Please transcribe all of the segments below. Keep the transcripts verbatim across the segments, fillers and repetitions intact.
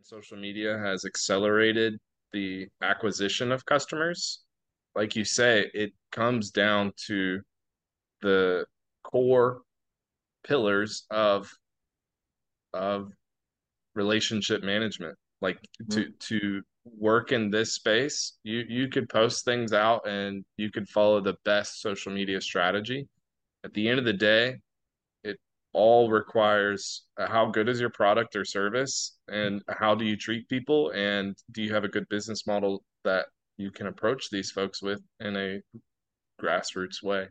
social media has accelerated the acquisition of customers. Like you say, it comes down to the core pillars of of relationship management. Like to Mhm. to work in this space, you you could post things out and you could follow the best social media strategy. At the end of the day, it all requires uh, how good is your product or service and how do you treat people and do you have a good business model that you can approach these folks with in a grassroots way.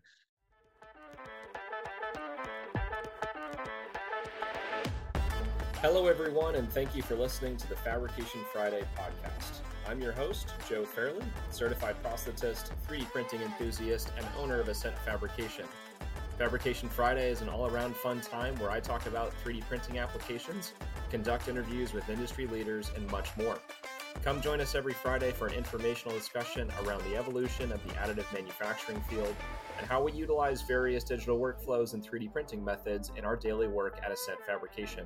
Hello, everyone, and thank you for listening to the Fabrication Friday podcast. I'm your host, Joe Fairley, certified prosthetist, three D printing enthusiast, and owner of Ascent Fabrication. Fabrication Friday is an all-around fun time where I talk about three D printing applications, conduct interviews with industry leaders, and much more. Come join us every Friday for an informational discussion around the evolution of the additive manufacturing field and how we utilize various digital workflows and three D printing methods in our daily work at Ascent Fabrication.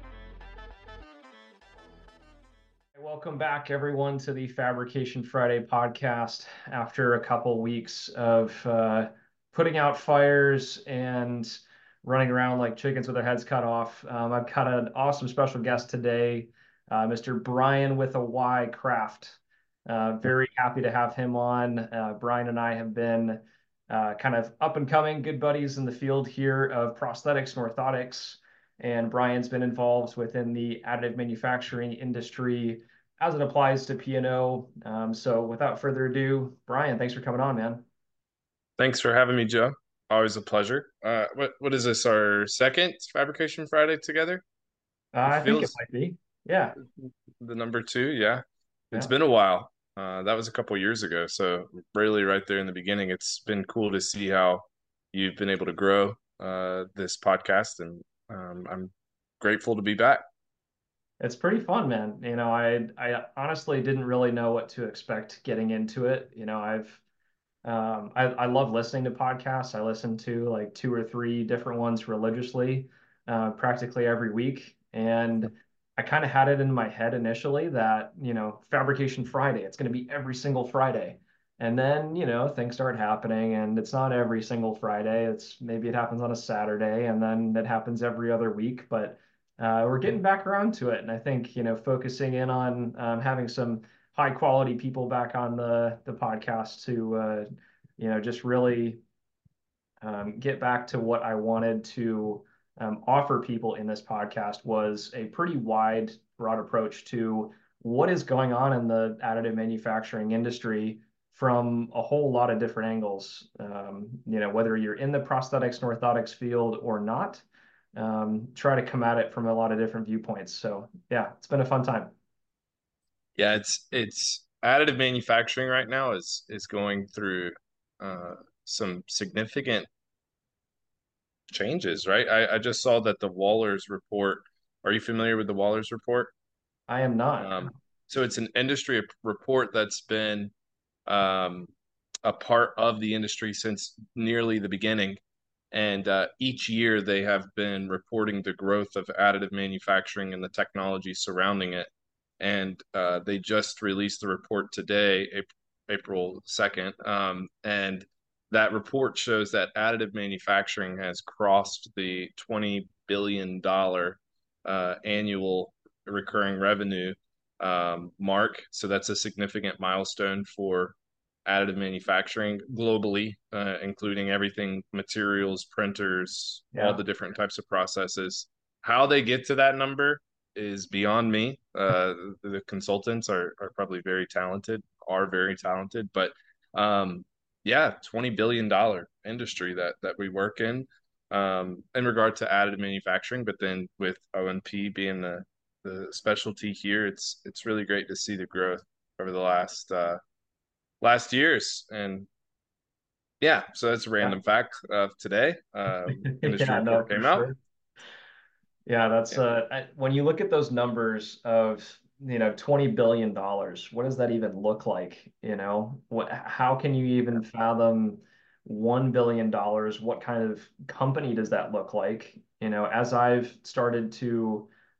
Welcome back, everyone, to the Fabrication Friday podcast. After a couple weeks of uh, putting out fires and running around like chickens with their heads cut off, um, I've got an awesome special guest today, uh, Mister Brian with a Y Craft. Uh, very happy to have him on. Uh, Brian and I have been uh, kind of up and coming good buddies in the field here of prosthetics and orthotics. And Brian's been involved within the additive manufacturing industry as it applies to P and O. Um, so without further ado, Brian, thanks for coming on, man. Thanks for having me, Joe. Always a pleasure. Uh what what is this, our second Fabrication Friday together? Uh, It I think it feels might be. Yeah, the number two. Yeah, it's yeah. been a while. Uh that was a couple years ago, so really right there in the beginning. It's been cool to see how you've been able to grow uh this podcast, and um I'm grateful to be back. It's pretty fun, man. You know, I I honestly didn't really know what to expect getting into it. You know, I've um I, I love listening to podcasts. I listen to like two or three different ones religiously, uh, practically every week. And I kind of had it in my head initially that, you know, Fabrication Friday, it's going to be every single Friday. And then, you know, things start happening and it's not every single Friday. It's maybe it happens on a Saturday and then it happens every other week. But uh, we're getting back around to it. And I think, you know, focusing in on um, having some high quality people back on the the podcast to uh, you know just really um, get back to what I wanted to um, offer people in this podcast was a pretty wide, broad approach to what is going on in the additive manufacturing industry from a whole lot of different angles. Um, you know, whether you're in the prosthetics and orthotics field or not, um, try to come at it from a lot of different viewpoints. So yeah, it's been a fun time. Yeah, it's it's additive manufacturing right now is is going through uh some significant changes, right? I, I just saw that the Wallers report. Are you familiar with the Wallers report? I am not. Um, so it's an industry report that's been um, a part of the industry since nearly the beginning. And uh, each year they have been reporting the growth of additive manufacturing and the technology surrounding it. And uh, they just released the report today, April second. Um, and that report shows that additive manufacturing has crossed the twenty billion dollars uh, annual recurring revenue um, mark. So that's a significant milestone for additive manufacturing globally, uh, including everything materials, printers, all Yeah. the different types of processes. How they get to that number is beyond me. Uh, the consultants are, are probably very talented, are very talented, but um, yeah, twenty billion dollars industry that, that we work in um, in regard to additive manufacturing. But then with O N P being the, the specialty here, it's, it's really great to see the growth over the last, uh, last years. And yeah, so that's a Yeah. random fact of today. Um, industry Yeah, no, report for came out. sure. Yeah, that's Yeah. uh I, when you look at those numbers of, you know, twenty billion dollars, what does that even look like? You know, what how can you even fathom one billion dollars? What kind of company does that look like? You know, as I've started to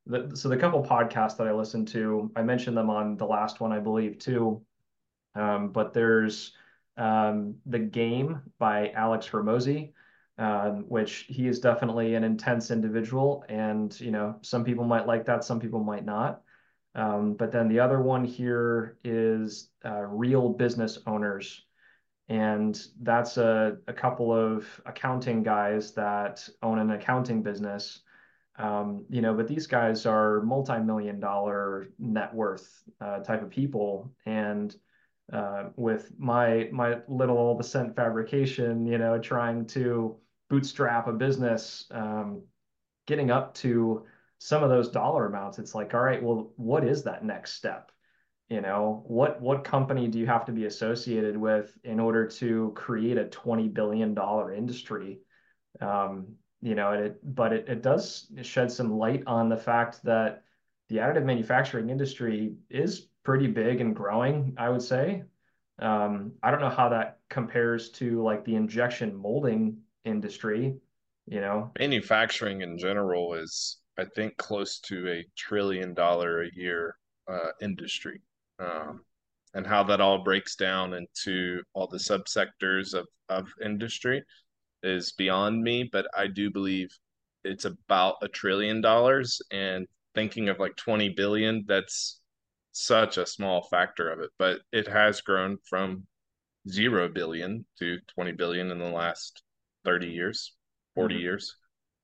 the, so the couple podcasts that I listen to, I mentioned them on the last one, I believe, too. Um, but there's um, The Game by Alex Hormozy, um, which he is definitely an intense individual. And, you know, some people might like that, some people might not. Um, but then the other one here is uh, Real Business Owners. And that's a, a couple of accounting guys that own an accounting business. Um, you know, but these guys are multi-million dollar net worth uh, type of people. And uh, with my my little Ascent Fabrication, you know, trying to bootstrap a business, um, getting up to some of those dollar amounts, it's like, all right, well, what is that next step? You know, what what company do you have to be associated with in order to create a twenty billion dollar industry? Um, you know, it, but it, it does shed some light on the fact that the additive manufacturing industry is pretty big and growing, I would say. Um, I don't know how that compares to like the injection molding industry, you know. Manufacturing in general is, I think, close to a trillion dollar a year uh, industry. Um, and how that all breaks down into all the subsectors of, of industry is beyond me, but I do believe it's about a trillion dollars. And thinking of like twenty billion, that's such a small factor of it, but it has grown from zero billion to twenty billion in the last thirty years, forty Mhm. years.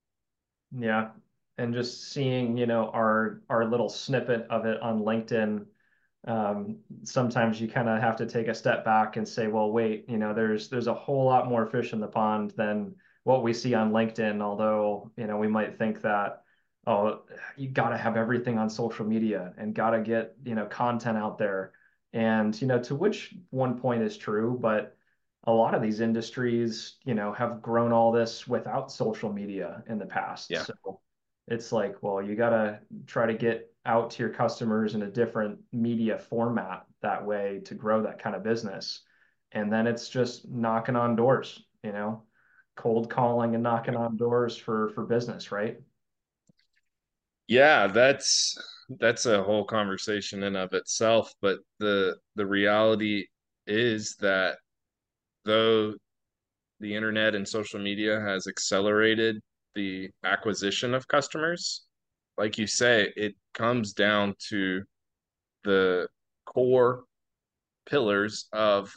Yeah. And just seeing, you know, our our little snippet of it on LinkedIn, um, sometimes you kind of have to take a step back and say, well, wait, you know, there's there's a whole lot more fish in the pond than what we see on LinkedIn. Although, you know, we might think that, oh, you got to have everything on social media and got to get, you know, content out there. And, you know, to which one point is true, but a lot of these industries, you know, have grown all this without social media in the past. Yeah. So it's like, well, you got to try to get out to your customers in a different media format that way to grow that kind of business. And then it's just knocking on doors, you know, cold calling and knocking on doors for for business, right? Yeah, that's that's a whole conversation in of itself, but the the reality is that though the internet and social media has accelerated the acquisition of customers, like you say, it comes down to the core pillars of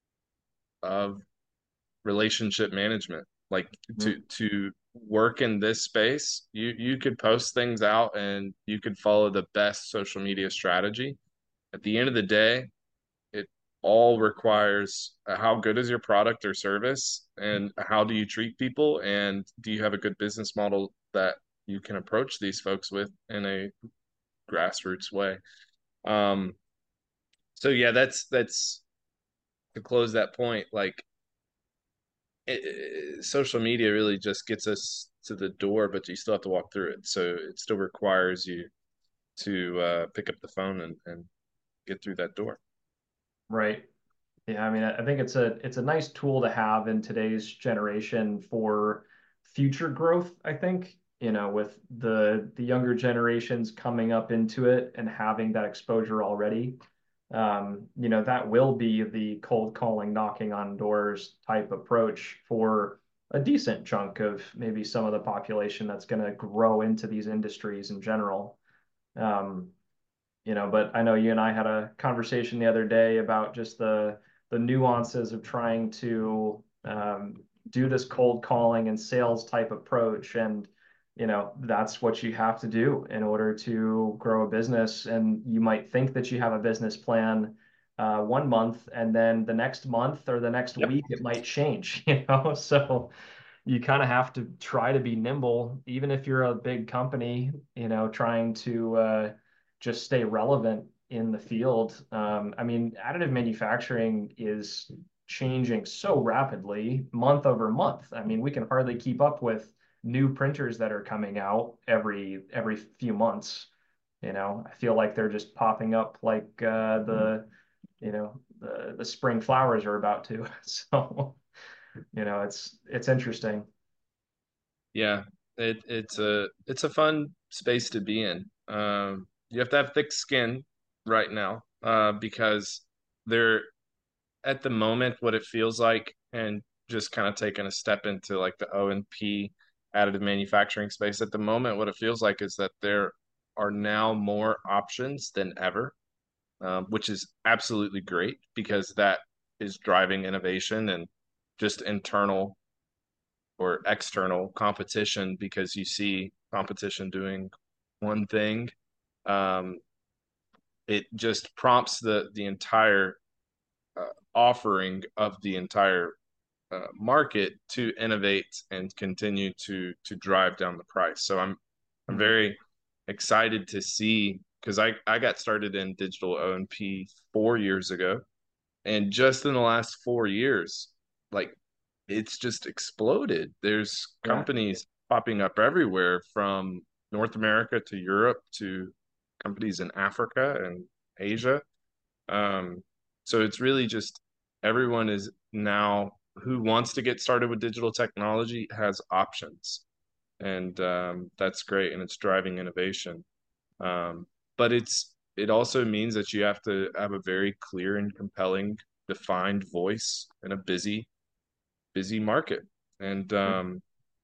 of relationship management. Like to Mhm. to work in this space, you you could post things out and you could follow the best social media strategy. At the end of the day, it all requires uh, how good is your product or service, and how do you treat people, and do you have a good business model that you can approach these folks with in a grassroots way. Um, so yeah, that's that's to close that point. Like it, it- social media really just gets us to the door, but you still have to walk through it. So it still requires you to uh, pick up the phone and, and get through that door. Right. Yeah, I mean, I I think it's a it's a nice tool to have in today's generation for future growth, I think, you know, with the the younger generations coming up into it and having that exposure already. Um, you know, that will be the cold calling, knocking on doors type approach for a decent chunk of maybe some of the population that's going to grow into these industries in general. Um, you know, but I know you and I had a conversation the other day about just the the nuances of trying to um, do this cold calling and sales type approach, and you know, that's what you have to do in order to grow a business. And you might think that you have a business plan uh, one month, and then the next month or the next Yep. week it might change, you know. So you kind of have to try to be nimble, even if you're a big company, you know, trying to uh, just stay relevant in the field. Um, I mean, additive manufacturing is changing so rapidly month over month. I mean, we can hardly keep up with new printers that are coming out every every few months. You know, I feel like they're just popping up like uh, the, you know, the the spring flowers are about to. So, you know, it's it's interesting. Yeah, it it's a it's a fun space to be in. Um, you have to have thick skin right now, uh, because they're at the moment what it feels like, and just kind of taking a step into like the O and P additive manufacturing space. At the moment, what it feels like is that there are now more options than ever, um, which is absolutely great because that is driving innovation and just internal or external competition, because you see competition doing one thing. Um, it just prompts the the entire uh, offering of the entire uh, market to innovate and continue to to drive down the price. So I'm I'm Mhm. very excited to see, because I I got started in digital O and P four years ago, and just in the last four years, like it's just exploded. There's Yeah. companies popping up everywhere from North America to Europe to companies in Africa and Asia. Um, so it's really just everyone is now who wants to get started with digital technology has options. And um, that's great. And it's driving innovation. Um, but it's it also means that you have to have a very clear and compelling, defined voice in a busy, busy market. And um,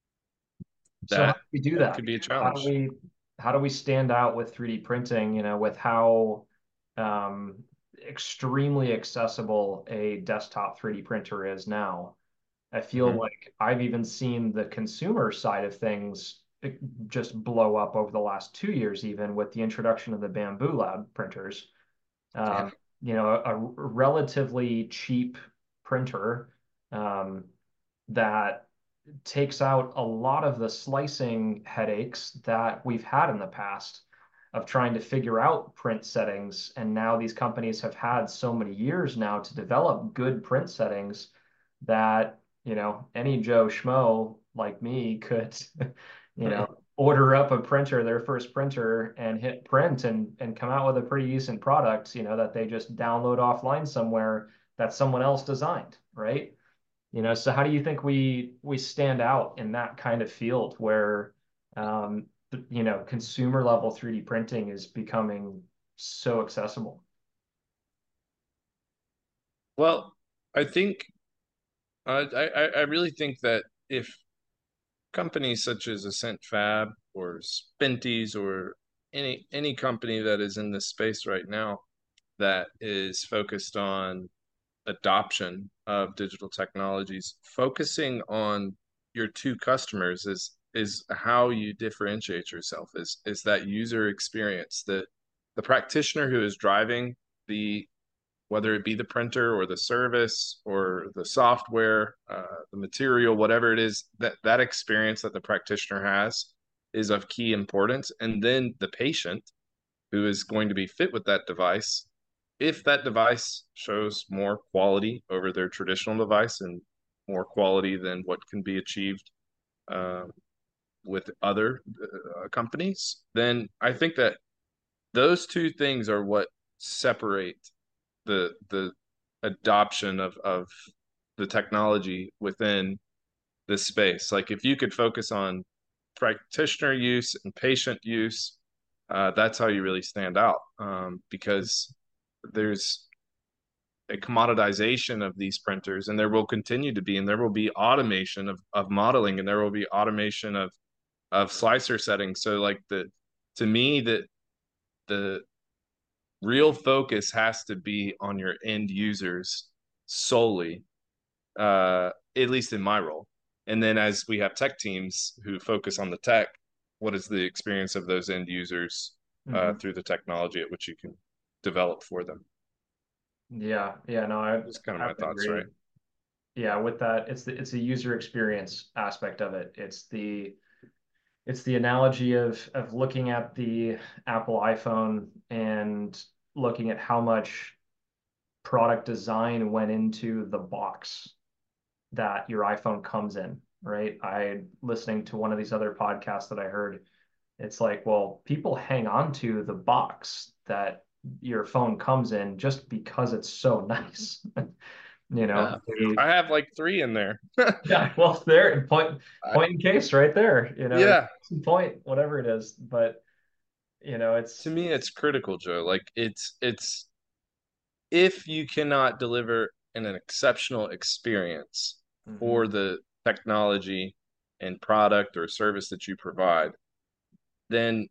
So how that do we do that that? could be a How do challenge. we how do we stand out with three D printing, you know, with how um, extremely accessible a desktop three D printer is now? I feel Mhm. like I've even seen the consumer side of things just blow up over the last two years, even with the introduction of the Bambu Lab printers. Yeah. Um, you know, a, a relatively cheap printer um, that takes out a lot of the slicing headaches that we've had in the past of trying to figure out print settings. And now these companies have had so many years now to develop good print settings that, you know, any Joe Schmo like me could, you know, order up a printer, their first printer, and hit print and and come out with a pretty decent product, you know, that they just download offline somewhere that someone else designed, right? You know, so how do you think we we stand out in that kind of field where um, you know, consumer level three D printing is becoming so accessible? Well, I think uh, I I I really think that if companies such as Ascent Fab or Spinties or any any company that is in this space right now that is focused on adoption of digital technologies, focusing on your two customers is is how you differentiate yourself, is is that user experience, that the practitioner who is driving the, whether it be the printer or the service or the software, uh, the material, whatever it is, that that experience that the practitioner has is of key importance. And then the patient who is going to be fit with that device, if that device shows more quality over their traditional device and more quality than what can be achieved um, with other uh, companies, then I think that those two things are what separate the the adoption of of the technology within this space. Like if you could focus on practitioner use and patient use, uh, that's how you really stand out. Um, because there's a commoditization of these printers, and there will continue to be, and there will be automation of of modeling, and there will be automation of of slicer settings. So like the to me that the real focus has to be on your end users solely, uh, at least in my role. And then as we have tech teams who focus on the tech, what is the experience of those end users uh, Mhm. through the technology at which you can develop for them? Yeah, yeah, no, I That's kind of I my would thoughts, right? agree. Yeah, with that, it's the it's the user experience aspect of it. It's the it's the analogy of of looking at the Apple iPhone and looking at how much product design went into the box that your iPhone comes in, right? I listening to one of these other podcasts that I heard, it's like, well, people hang on to the box that your phone comes in just because it's so nice. You know, Uh, they, I have like three in there. yeah, well, there, point, I, point in case right there, you know, yeah, point, whatever it is. But, you know, to it's, me, it's critical, Joe. Like it's it's if you cannot deliver an, an exceptional experience mhm. for the technology and product or service that you provide, then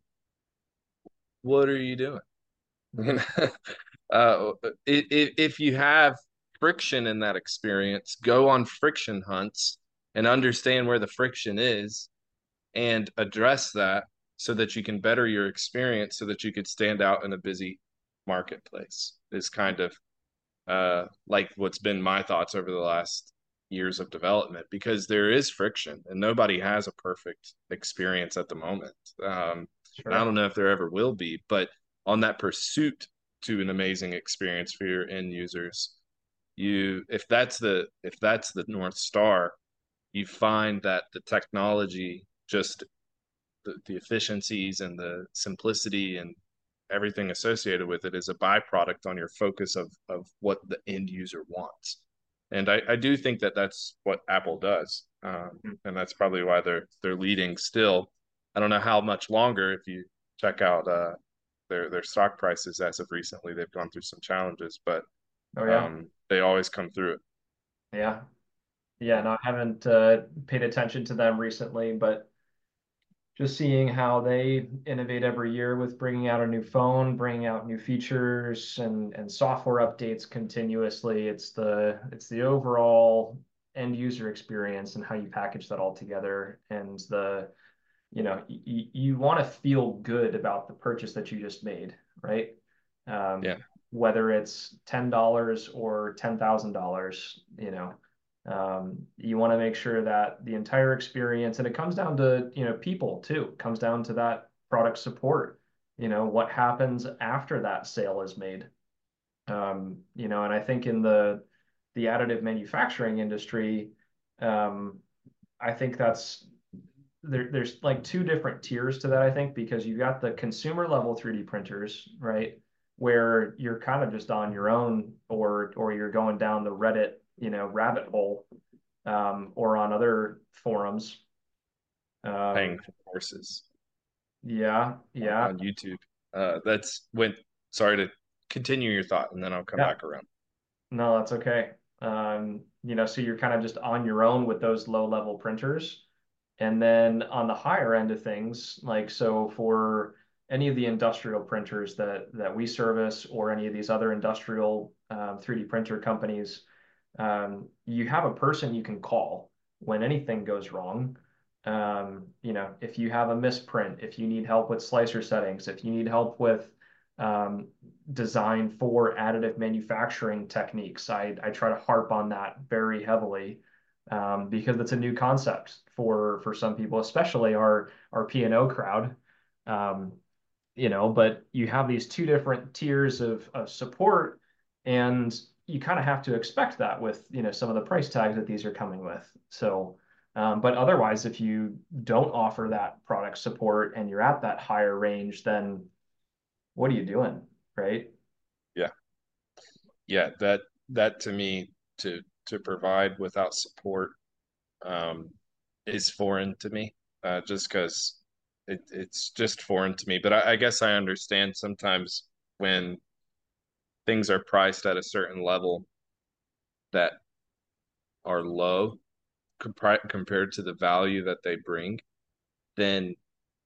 what are you doing? You Mhm. know, uh, if, if you have friction in that experience, go on friction hunts and understand where the friction is and address that so that you can better your experience so that you could stand out in a busy marketplace is kind of uh, like what's been my thoughts over the last years of development because there is friction and nobody has a perfect experience at the moment. Um, and I Sure. don't know if there ever will be, but on that pursuit to an amazing experience for your end users, you if that's the if that's the North Star, you find that the technology just the, the efficiencies and the simplicity and everything associated with it is a byproduct on your focus of of what the end user wants. And I, I do think that that's what Apple does, um, and that's probably why they're they're leading still. I don't know how much longer. If you check out uh, their their stock prices as of recently, they've gone through some challenges, but Oh yeah. um, they always come through it. Yeah. Yeah. No, I haven't uh, paid attention to them recently, but just seeing how they innovate every year with bringing out a new phone, bringing out new features and and software updates continuously. It's the it's the overall end user experience and how you package that all together and the you know y you want to feel good about the purchase that you just made, right? Um, Yeah, whether it's ten dollars or ten thousand dollars, you know, um, you want to make sure that the entire experience, and it comes down to, you know, people too. It comes down to that product support. You know, what happens after that sale is made. Um, you know, and I think in the the additive manufacturing industry, um, I think that's there, there's like two different tiers to that, I think, because you got the consumer level three D printers, right? Where you're kind of just on your own or or you're going down the Reddit, you know, rabbit hole, um, or on other forums. Um, paying for courses yeah, on, yeah, on YouTube. Uh, that's when. Sorry to continue your thought, and then I'll come yeah. back around. No, that's okay. Um, you know, so you're kind of just on your own with those low level printers. And then on the higher end of things, like so for any of the industrial printers that that we service or any of these other industrial um, three D printer companies, um, you have a person you can call when anything goes wrong. Um, you know, if you have a misprint, if you need help with slicer settings, if you need help with um, design for additive manufacturing techniques, I, I try to harp on that very heavily um, because it's a new concept for for some people, especially our our P and O crowd. Um, you know, but you have these two different tiers of of support, and you kind of have to expect that with, you know, some of the price tags that these are coming with. So, um, but otherwise, if you don't offer that product support and you're at that higher range, then what are you doing, right? Yeah, yeah. That that to me to to provide without support um, is foreign to me. Uh, just because it, it's just foreign to me. But I, I guess I understand sometimes when things are priced at a certain level that are low compri- compared to the value that they bring, then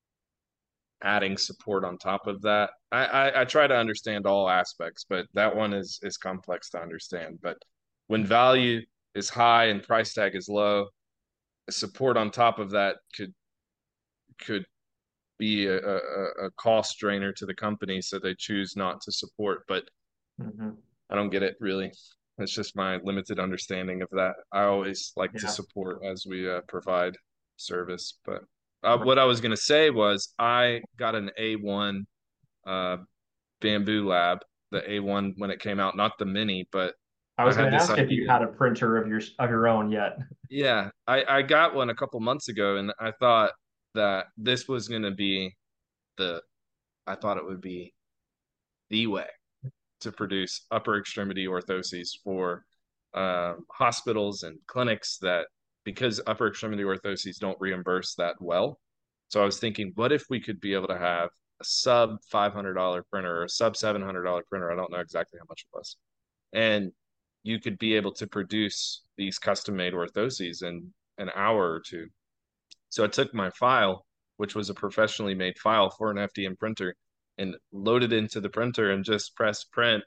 adding support on top of that. I, I, I try to understand all aspects, but that one is is complex to understand. But when value is high and price tag is low, support on top of that could could be a, a, a cost drainer to the company, so they choose not to support. But Hmm. I don't get it really. It's just my limited understanding of that. I always like to Yeah. support as we uh, provide service. But uh, what I was going to say was I got an A one uh, Bamboo Lab, the A one when it came out, not the mini, but I I was going had to this ask if you idea. had a printer of your of your own yet. Yeah, I, I got one a couple months ago, and I thought that this was going to be the, I thought it would be the way to produce upper extremity orthoses for um, hospitals and clinics that, because upper extremity orthoses don't reimburse that well. So I was thinking, what if we could be able to have a sub five hundred dollar printer or a sub seven hundred dollar printer? I don't know exactly how much it was. And you could be able to produce these custom made orthoses in an hour or two. So I took my file, which was a professionally made file for an F D M printer, and loaded into the printer and just pressed print,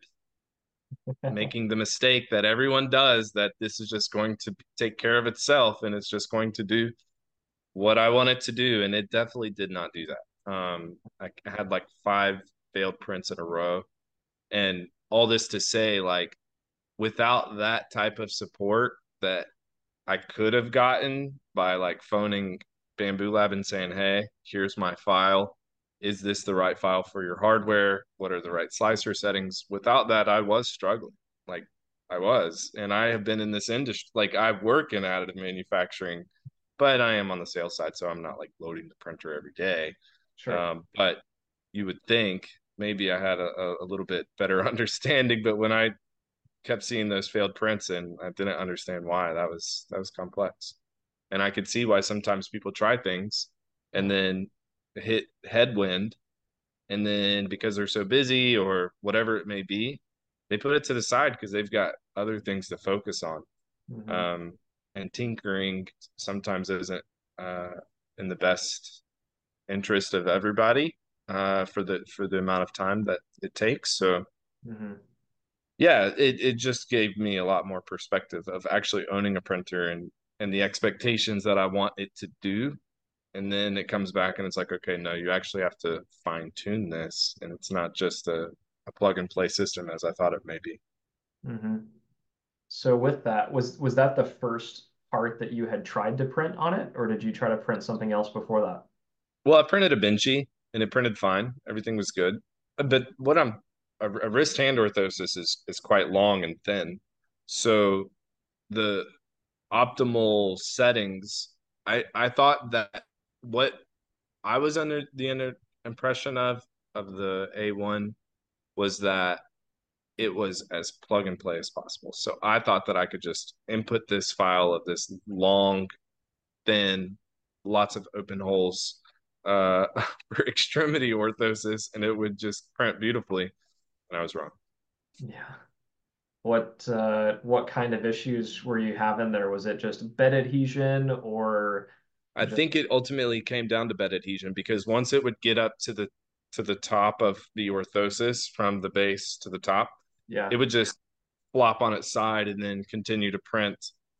making the mistake that everyone does, that this is just going to take care of itself and it's just going to do what I want it to do. And it definitely did not do that. Um, I had like five failed prints in a row. And all this to say, like, without that type of support that I could have gotten by like phoning Bambu Lab and saying, hey, here's my file. Is this the right file for your hardware? What are the right slicer settings? Without that, I was struggling. Like I was. And I have been in this industry, like I work in additive manufacturing, but I am on the sales side. So I'm not like loading the printer every day. Sure. Um, but you would think maybe I had a, a little bit better understanding, but when I kept seeing those failed prints and I didn't understand why, that was that was complex. And I could see why sometimes people try things and then hit headwind, and then because they're so busy or whatever it may be, they put it to the side because they've got other things to focus on. Mm-hmm. Um, and tinkering sometimes isn't uh, in the best interest of everybody uh, for the for the amount of time that it takes. So mm-hmm. yeah, it, it just gave me a lot more perspective of actually owning a printer and and the expectations that I want it to do. And then it comes back and it's like, okay, no, you actually have to fine tune this. And it's not just a, a plug and play system as I thought it may be. Mm-hmm. So with that, was was that the first part that you had tried to print on it, or did you try to print something else before that? Well, I printed a Benchy and it printed fine. Everything was good. But what I'm a, a wrist hand orthosis is is quite long and thin. So the optimal settings, I I thought that what I was under the under impression of of the A one was that it was as plug and play as possible. So I thought that I could just input this file of this long, thin, lots of open holes uh, for extremity orthosis, and it would just print beautifully. And I was wrong. Yeah. What uh, what kind of issues were you having there? Was it just bed adhesion or I just think it ultimately came down to bed adhesion because once it would get up to the to the top of the orthosis from the base to the top, yeah. it would just flop on its side and then continue to print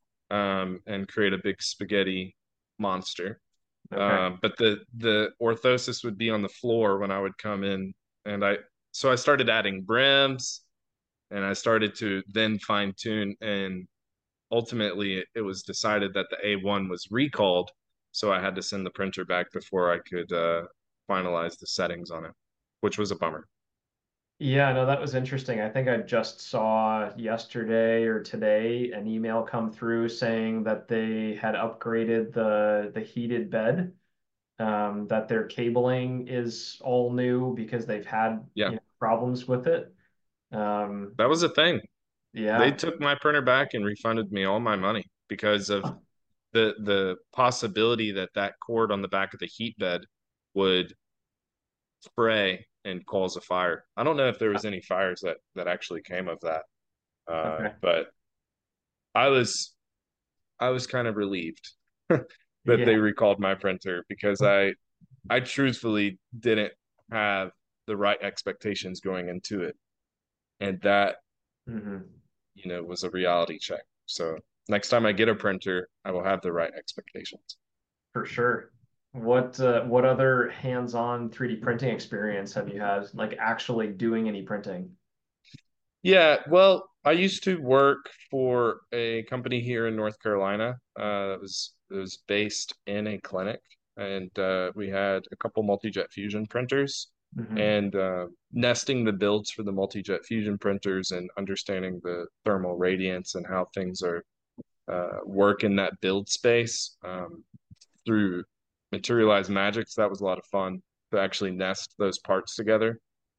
um, and create a big spaghetti monster. Okay. Um, but the the orthosis would be on the floor when I would come in, and I so I started adding brims, and I started to then fine tune, and ultimately it, it was decided that the A one was recalled, so I had to send the printer back before I could uh, finalize the settings on it, which was a bummer. Yeah, no, that was interesting. I think I just saw yesterday or today an email come through saying that they had upgraded the the heated bed, um, that their cabling is all new because they've had, Yeah, you know, problems with it. Um, that was a thing. They yeah. took my printer back and refunded me all my money because of Huh. the the possibility that that cord on the back of the heat bed would spray and cause a fire. I don't know if there was any fires that that actually came of that, uh, Okay. but I was I was kind of relieved that they Yeah. recalled my printer because I I truthfully didn't have the right expectations going into it, and that hmm you know was a reality check. So next time I get a printer, I will have the right expectations. For sure. What uh, what other hands-on three D printing experience have you had, like actually doing any printing? Yeah, well, I used to work for a company here in North Carolina. Uh, it was it was based in a clinic, and uh, we had a couple multi-jet fusion printers. hmm And uh, nesting the builds for the multi-jet fusion printers and understanding the thermal radiance and how things are uh, work in that build space um, through materialized magics. That was a lot of fun to actually nest those parts together.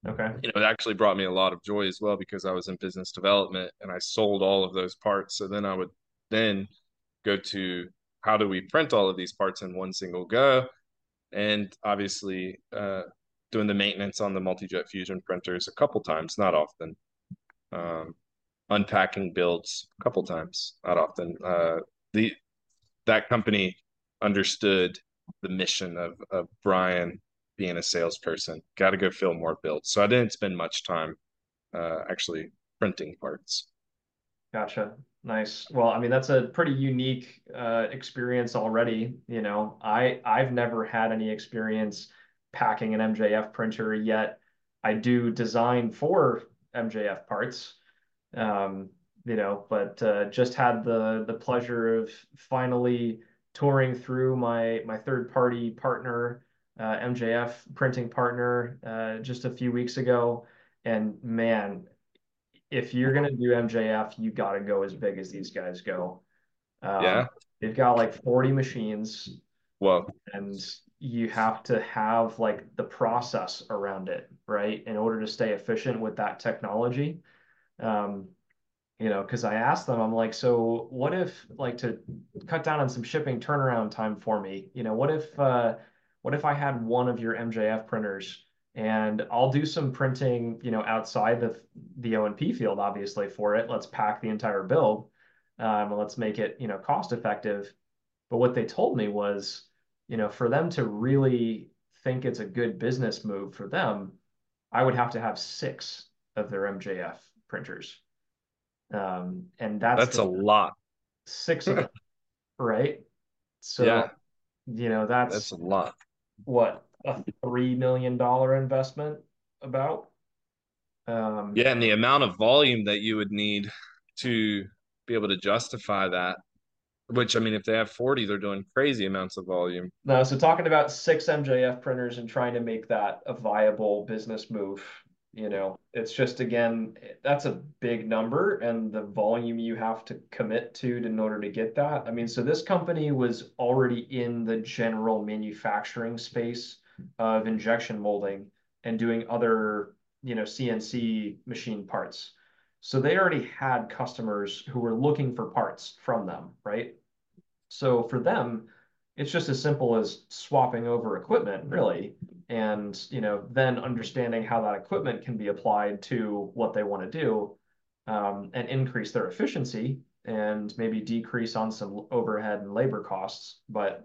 Okay. You know, it actually brought me a lot of joy as well because I was in business development and I sold all of those parts. So then I would then go to how do we print all of these parts in one single go? And obviously, uh, doing the maintenance on the multi-jet fusion printers a couple times, not often. Um, unpacking builds a couple times, not often. Uh, the that company understood the mission of of Brian being a salesperson. Got to go fill more builds. So I didn't spend much time uh, actually printing parts. Gotcha. Nice. Well, I mean, that's a pretty unique uh, experience already. You know, I I've never had any experience packing an M J F printer yet. I do design for M J F parts, um, you know, but uh, just had the the pleasure of finally touring through my my third party partner, uh, M J F printing partner, uh, just a few weeks ago, and man, if you're gonna do M J F, you got to go as big as these guys go. Um, Yeah. they've got like forty machines, Well, and you have to have like the process around it, right, in order to stay efficient with that technology. Um, you know, because I asked them, I'm like, so what if, like, to cut down on some shipping turnaround time for me, you know, what if, uh, what if I had one of your M J F printers and I'll do some printing, you know, outside the the O and P field, obviously for it. Let's pack the entire build, um, and let's make it, you know, cost effective. But what they told me was, you know, for them to really think it's a good business move for them, I would have to have six of their M J F printers. Um, and that's that's a the lot. six of them, right? So, Yeah, you know, that's that's a lot. what, a three million dollar investment about. Um, Yeah, and the amount of volume that you would need to be able to justify that, which I mean, if they have forty, they're doing crazy amounts of volume. no, so talking about six M J F printers and trying to make that a viable business move, you know, it's just again, that's a big number and the volume you have to commit to in order to get that. I mean, so this company was already in the general manufacturing space of injection molding and doing other, you know, C N C machine parts. So they already had customers who were looking for parts from them, right? So for them, it's just as simple as swapping over equipment, really, and you know, then understanding how that equipment can be applied to what they want to do, um, and increase their efficiency and maybe decrease on some overhead and labor costs. But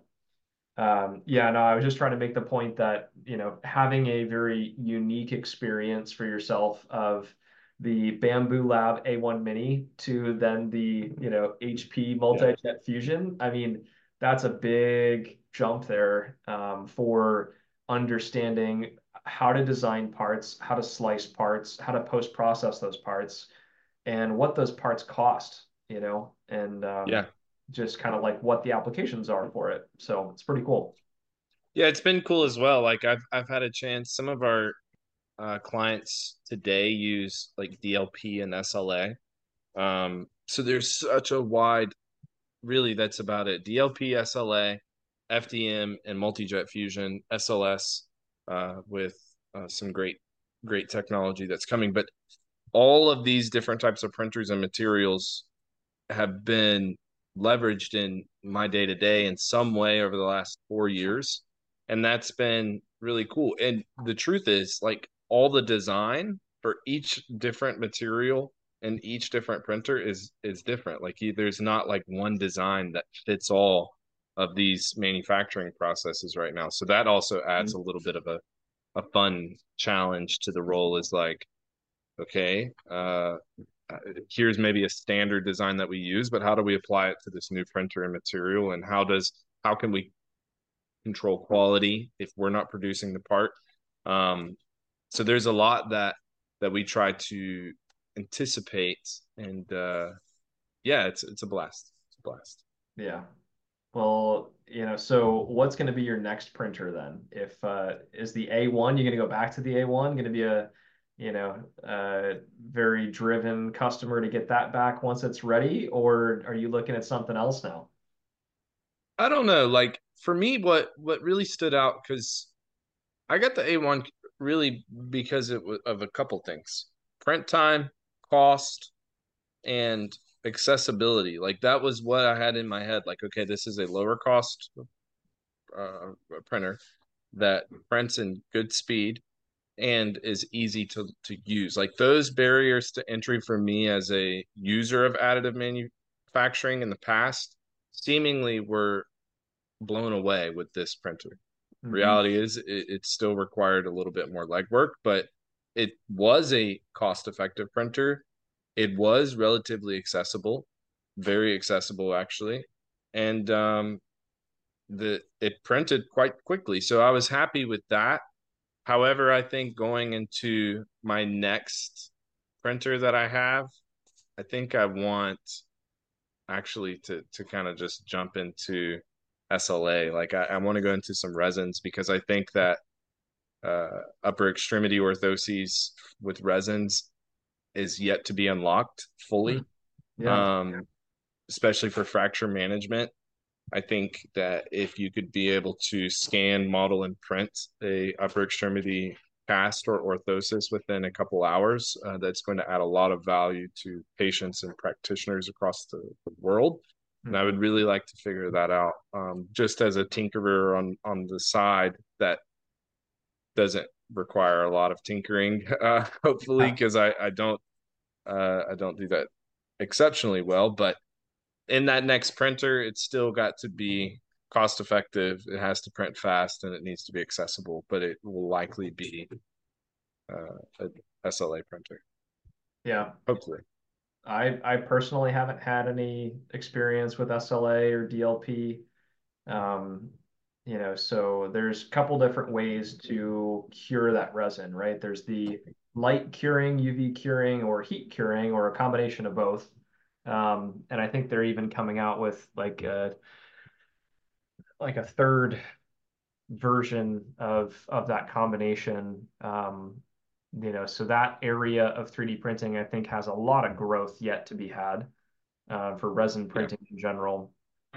um, yeah, no, I was just trying to make the point that, you know, having a very unique experience for yourself of the Bamboo Lab A one Mini to then the, you know, H P Yeah. Multi-Jet Fusion. I mean, that's a big jump there, um, for understanding how to design parts, how to slice parts, how to post-process those parts, and what those parts cost, you know, and um, Yeah. just kind of like what the applications are for it. So it's pretty cool. Yeah, it's been cool as well. Like I've I've had a chance. Some of our uh, clients today use like D L P and S L A. Um, so there's such a wide, really, that's about it. D L P, S L A, F D M, and multi-jet fusion, S L S, uh, with uh, some great, great technology that's coming. But all of these different types of printers and materials have been leveraged in my day to day in some way over the last four years. And that's been really cool. And the truth is, like, all the design for each different material and each different printer is is different. Like, you, there's not like one design that fits all of these manufacturing processes right now. So that also adds a little bit of a, a fun challenge to the role, is like, okay, uh, uh, here's maybe a standard design that we use, but how do we apply it to this new printer and material? And how does how can we control quality if we're not producing the part? Um, so there's a lot that that we try to anticipate, and uh, yeah, it's it's a blast. It's a blast. Yeah. Well, you know, so what's going to be your next printer then? If uh, is the A one, you're going to go back to the A one, going to be a, you know, uh, very driven customer to get that back once it's ready, or are you looking at something else now? I don't know. Like for me, what what really stood out, because I got the A one really because it was of a couple things: print time, cost, and accessibility. Like that was what I had in my head. Like, okay, this is a lower cost uh, printer that prints in good speed and is easy to to use. Like those barriers to entry for me as a user of additive manufacturing in the past seemingly were blown away with this printer. Mm-hmm. Reality is it, it still required a little bit more legwork, but it was a cost-effective printer. It was relatively accessible, very accessible actually, and um, the it printed quite quickly. So I was happy with that. However, I think going into my next printer that I have, I think I want actually to to kind of just jump into S L A. Like I, I want to go into some resins because I think that uh, upper extremity orthoses with resins is yet to be unlocked fully, Yeah. um, especially for fracture management. I think that if you could be able to scan, model, and print a upper extremity cast or orthosis within a couple hours, uh, that's going to add a lot of value to patients and practitioners across the, the world. And I Mm-hmm. would really like to figure that out. Um, just as a tinkerer on on the side that doesn't require a lot of tinkering, uh, hopefully, because I I don't uh, I don't do that exceptionally well, but in that next printer, it's still got to be cost effective. It has to print fast and it needs to be accessible, but it will likely be uh, a S L A printer, Yeah. hopefully. I I personally haven't had any experience with S L A or D L P. Um, you know, so there's a couple different ways to cure that resin, right? There's the light curing, U V curing, or heat curing, or a combination of both. Um, and I think they're even coming out with like a like a third version of of that combination. Um, you know, so that area of three D printing, I think, has a lot of growth yet to be had uh, for resin Yeah. printing in general.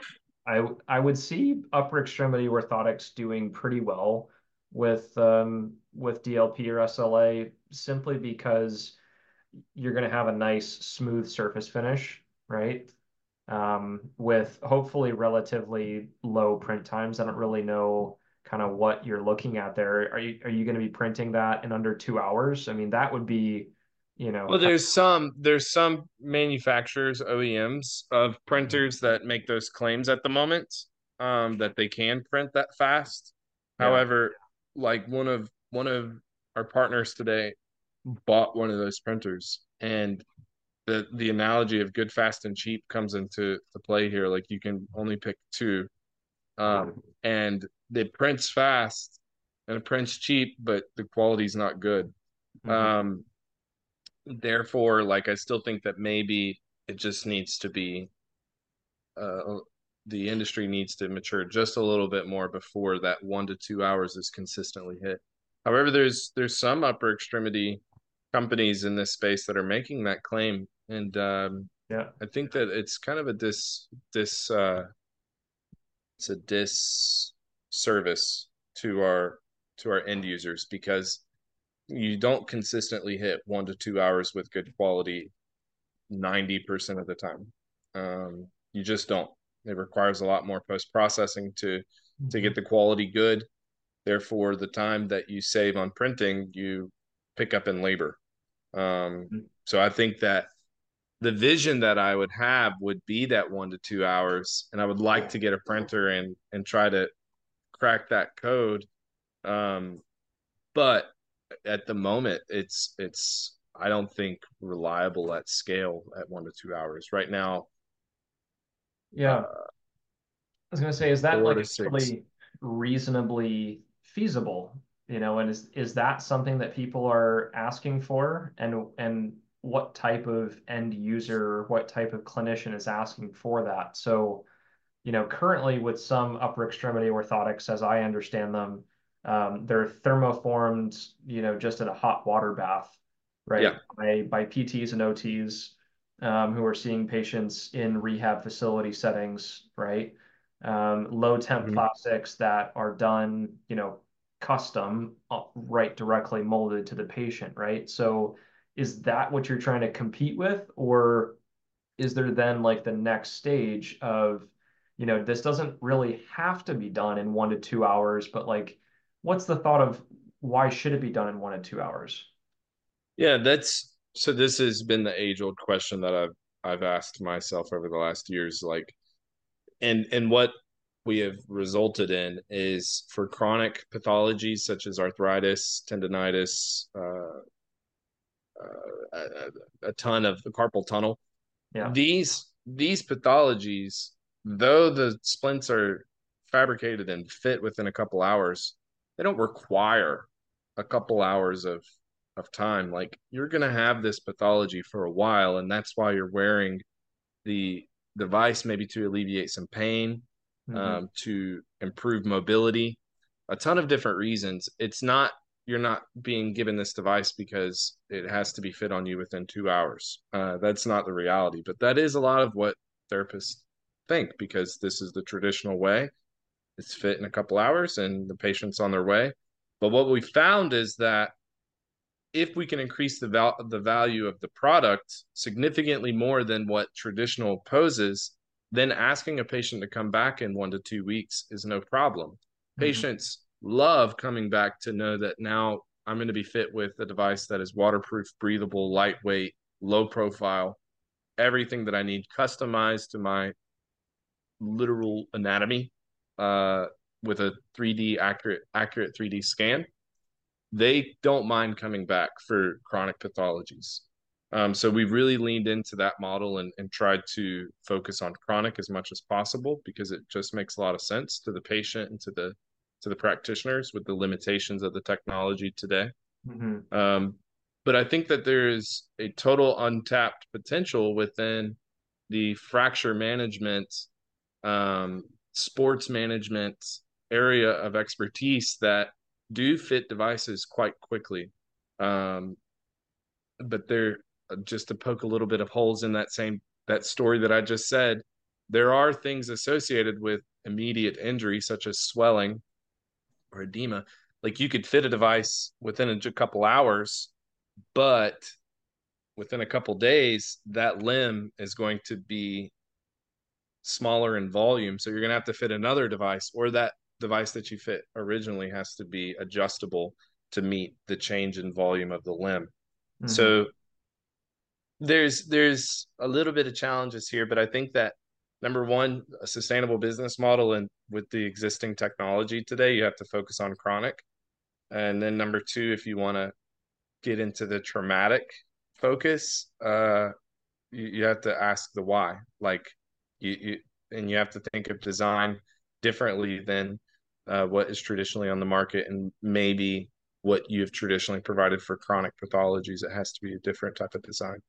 I I would see upper extremity orthotics doing pretty well with um, with D L P or S L A simply because you're going to have a nice smooth surface finish, right? Um, with hopefully relatively low print times. I don't really know kind of what you're looking at there. Are you are you going to be printing that in under two hours? I mean, that would be, you know, Well, kind there's some there's some manufacturers, O E Ms of printers that make those claims at the moment, um, that they can print that fast. of, yeah, However, like one of one of our partners today bought one of those printers, and the the analogy of good, fast, and cheap comes into to play here. Like you can only pick two, um, and it prints fast and it prints cheap, but the quality's not good. mhm, Um, therefore, like I still think that maybe it just needs to be uh, the industry needs to mature just a little bit more before that one to two hours is consistently hit. However, there's there's some upper extremity companies in this space that are making that claim, and um, yeah, I think that it's kind of a dis dis uh, it's a disservice to our to our end users because you don't consistently hit one to two hours with good quality ninety percent of the time. Um, you just don't. It requires a lot more post processing to to mhm, get the quality good. Therefore, the time that you save on printing, you pick up in labor. Um, mhm. so I think that the vision that I would have would be that one to two hours, and I would like to get a printer and and try to crack that code. Um, but at the moment, it's it's I don't think reliable at scale at one to two hours. Right now, Yeah. uh, I was gonna say, is that four like to six. actually reasonably feasible? You know, and is is that something that people are asking for? And and what type of end user, what type of clinician is asking for that? So, you know, currently with some upper extremity orthotics, as I understand them, um, they're thermoformed, you know, just in a hot water bath, right? Yeah. By by P Ts and O Ts um, who are seeing patients in rehab facility settings, right? Um, low temp Mhm. plastics that are done, you know, custom, uh, right, directly molded to the patient, right? So is that what you're trying to compete with, or is there then like the next stage of, you know, this doesn't really have to be done in one to two hours, but like, what's the thought of why should it be done in one to two hours? Yeah, that's so this has been the age-old question that I've I've asked myself over the last years, like, and and what we have resulted in is for chronic pathologies such as arthritis, tendonitis, uh, uh, a, a ton of the carpal tunnel. Yeah. These these pathologies, though the splints are fabricated and fit within a couple hours, they don't require a couple hours of of time. Like, you're gonna have this pathology for a while, and that's why you're wearing the device, maybe to alleviate some pain, Mm-hmm. um, to improve mobility, a ton of different reasons. It's not, you're not being given this device because it has to be fit on you within two hours. Uh, that's not the reality, but that is a lot of what therapists think, because this is the traditional way. It's fit in a couple hours and the patient's on their way. But what we found is that if we can increase the val- the value of the product significantly more than what traditional poses, then asking a patient to come back in one to two weeks is no problem. Mm-hmm. Patients love coming back to know that now I'm going to be fit with a device that is waterproof, breathable, lightweight, low profile, everything that I need customized to my literal anatomy, uh, with a three D accurate accurate three D scan. They don't mind coming back for chronic pathologies. Um, so we've really leaned into that model and, and tried to focus on chronic as much as possible, because it just makes a lot of sense to the patient and to the to the practitioners with the limitations of the technology today. Mm-hmm. Um, but I think that there is a total untapped potential within the fracture management, um, sports management area of expertise that do fit devices quite quickly. Um, but they're, uh, just to poke a little bit of holes in that same that story that I just said, there are things associated with immediate injury, such as swelling or edema. Like, you could fit a device within a couple hours, but within a couple days, that limb is going to be smaller in volume. So you're going to have to fit another device, or that device that you fit originally has to be adjustable to meet the change in volume of the limb. Mm-hmm. So there's there's a little bit of challenges here, but I think that number one, a sustainable business model, and with the existing technology today, you have to focus on chronic. And then number two, if you want to get into the traumatic focus, uh, you, you have to ask the why. Like, you, you and you have to think of design differently than, uh, what is traditionally on the market, and maybe what you've traditionally provided for chronic pathologies. It has to be a different type of design.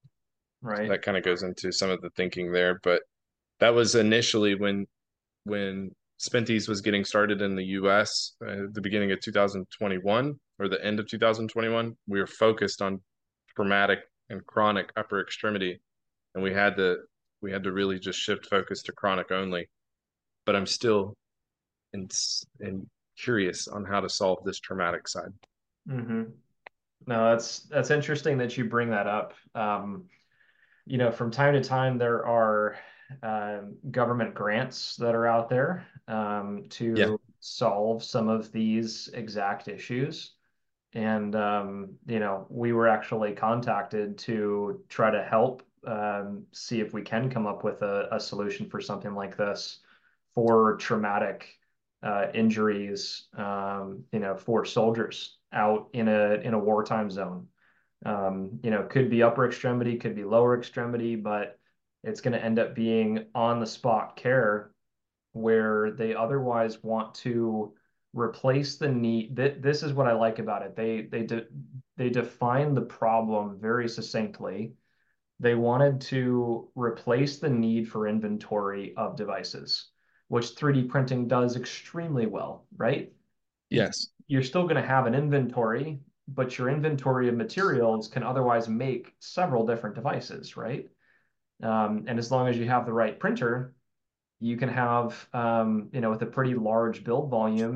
So Right. that kind of goes into some of the thinking there. But that was initially when when Spinties was getting started in the U S, uh, at the beginning of two thousand twenty-one, or the end of two thousand twenty-one. We were focused on traumatic and chronic upper extremity, and we had to we had to really just shift focus to chronic only. But I'm still in, in curious on how to solve this traumatic side. Mm-hmm. No, that's that's interesting that you bring that up. Um, you know, from time to time, there are um, government grants that are out there um, Yeah. to solve some of these exact issues. And, um, you know, we were actually contacted to try to help um, see if we can come up with a, a solution for something like this for traumatic uh, injuries, um, you know, for soldiers out in a in a wartime zone. Um, you know, could be upper extremity, could be lower extremity, but it's going to end up being on the spot care where they otherwise want to replace the need. Th this is what I like about it. They they de they define the problem very succinctly. They wanted to replace the need for inventory of devices, which three D printing does extremely well, right? Yes. You're still going to have an inventory, but your inventory of materials can otherwise make several different devices, right? Um, and as long as you have the right printer, you can have, um, you know, with a pretty large build volume,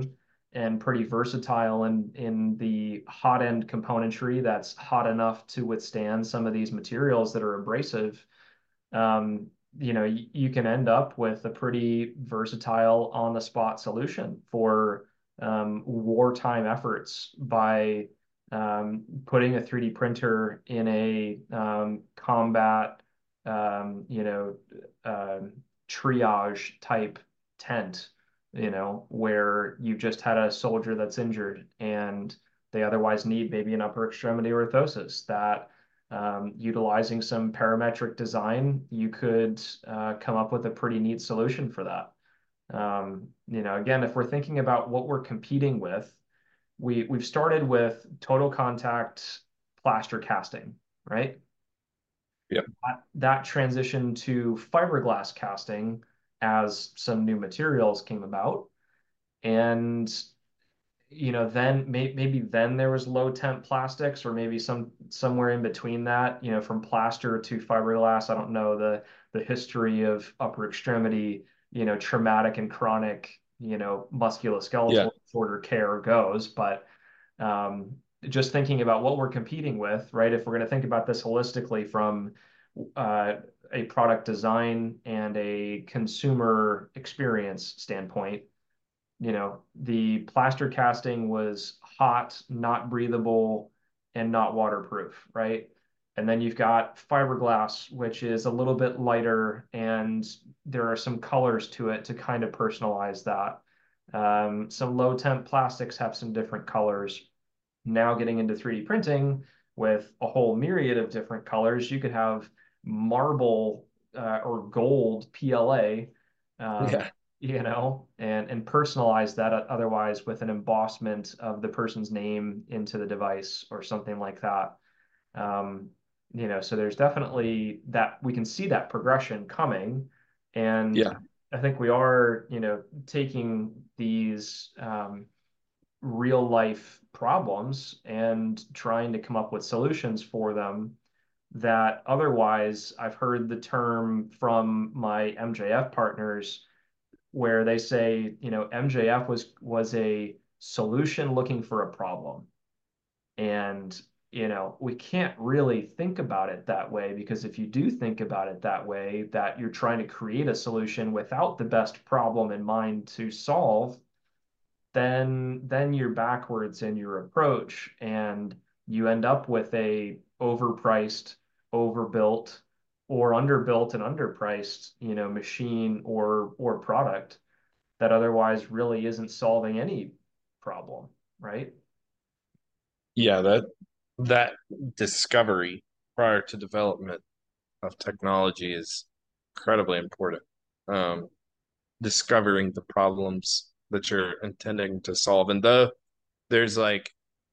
and pretty versatile in in the hot end componentry that's hot enough to withstand some of these materials that are abrasive. Um, you know, you, you can end up with a pretty versatile on the spot solution for um, wartime efforts by um, putting a three D printer in a um, combat, um, you know, uh, triage type tent, you know, where you just had a soldier that's injured and they otherwise need maybe an upper extremity orthosis that um, utilizing some parametric design, you could uh, come up with a pretty neat solution for that. Um, you know, again, if we're thinking about what we're competing with, we we've started with total contact plaster casting, right? Yeah. That, that transitioned to fiberglass casting as some new materials came about. And you know, then may, maybe then there was low temp plastics, or maybe some somewhere in between that, you know, from plaster to fiberglass. I don't know the the history of upper extremity, you know, traumatic and chronic, you know, Yeah. musculoskeletal disorder care goes, but um, just thinking about what we're competing with, right? If we're going to think about this holistically from uh, a product design and a consumer experience standpoint, you know, the plaster casting was hot, not breathable, and not waterproof, right? And then you've got fiberglass, which is a little bit lighter, and there are some colors to it to kind of personalize that. Um, some low temp plastics have some different colors. Now getting into three D printing with a whole myriad of different colors, you could have marble uh, or gold P L A, um, Yeah. you know, and and personalize that otherwise with an embossment of the person's name into the device or something like that. Um, you know, so there's definitely that we can see that progression coming, and Yeah. I think we are, you know, taking these um, real life problems and trying to come up with solutions for them that otherwise I've heard the term from my M J F partners where they say, you know, M J F was was a solution looking for a problem. And, you know, we can't really think about it that way, because if you do think about it that way, that you're trying to create a solution without the best problem in mind to solve, then then you're backwards in your approach and you end up with a overpriced, overbuilt, or underbuilt and underpriced, you know, machine or or product that otherwise really isn't solving any problem, right? Yeah. That that discovery prior to development of technology is incredibly important. Um, discovering the problems that you're intending to solve. And though there's like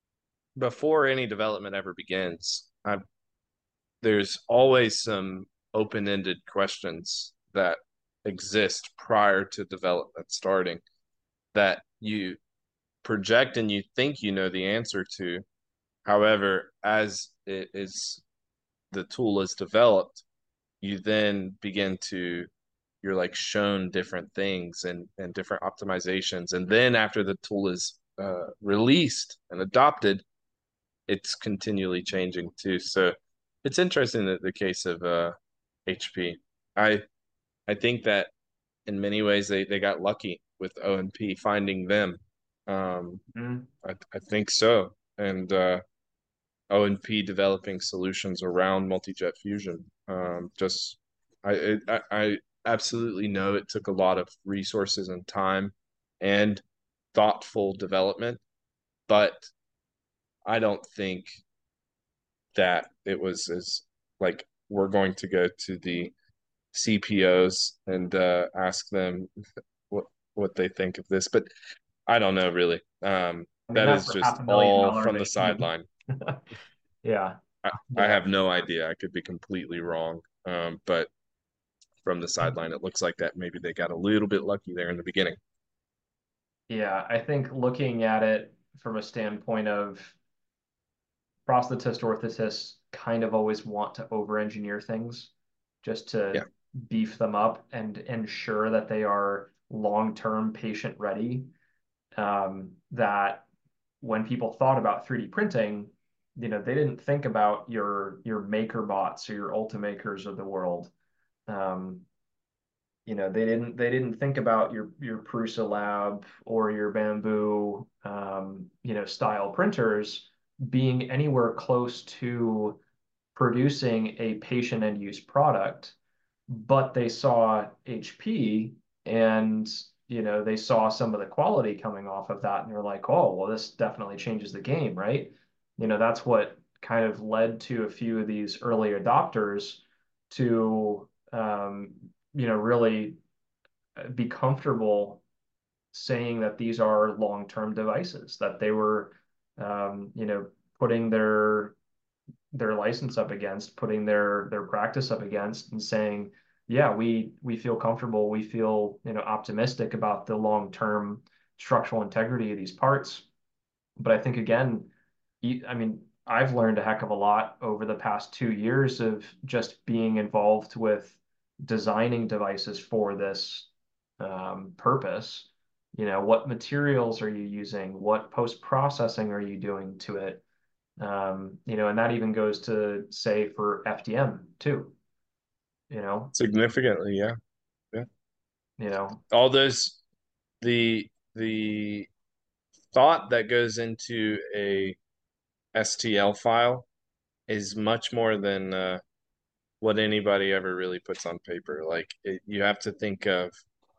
before any development ever begins, I've, there's always some open-ended questions that exist prior to development starting that you project and you think you know the answer to. However, as it is the tool is developed, you then begin to you're like shown different things and and different optimizations, and then after the tool is uh, released and adopted, it's continually changing too. So it's interesting that the case of uh, H P. I I think that in many ways they they got lucky with O M P finding them. Um, Mm. I I think so, and uh, O M P developing solutions around multi-jet fusion. Um, just I, I I absolutely know it took a lot of resources and time and thoughtful development, but I don't think that it was as like we're going to go to the C P Os and uh, ask them what what they think of this, but I don't know really. Um, I mean, that that's is for half just a million all dollar from the machine. sideline. Yeah. I, I Yeah. have no idea. I could be completely wrong. Um, but from the sideline, it looks like that maybe they got a little bit lucky there in the beginning. Yeah. I think looking at it from a standpoint of prosthetist orthotists kind of always want to over engineer things just to Yeah. beef them up and ensure that they are long term patient ready. Um, that when people thought about three D printing, you know, they didn't think about your your MakerBots or your Ultimakers of the world. Um, you know, they didn't they didn't think about your your Prusa Lab or your Bamboo, um, you know, style printers being anywhere close to producing a patient end use product, but they saw H P and you know they saw some of the quality coming off of that and they're like, oh, well, this definitely changes the game, right? You know, that's what kind of led to a few of these early adopters to um, you know really be comfortable saying that these are long-term devices, that they were um, you know putting their their license up against, putting their their practice up against, and saying, yeah, we we feel comfortable, we feel you know optimistic about the long term structural integrity of these parts. But I think again, I mean, I've learned a heck of a lot over the past two years of just being involved with designing devices for this um, purpose. You know, what materials are you using? What post processing are you doing to it? Um, you know, and that even goes to say for F D M too, you know, Significantly, yeah. Yeah. you know, All those the the thought that goes into a S T L file is much more than uh, what anybody ever really puts on paper. Like it, you have to think of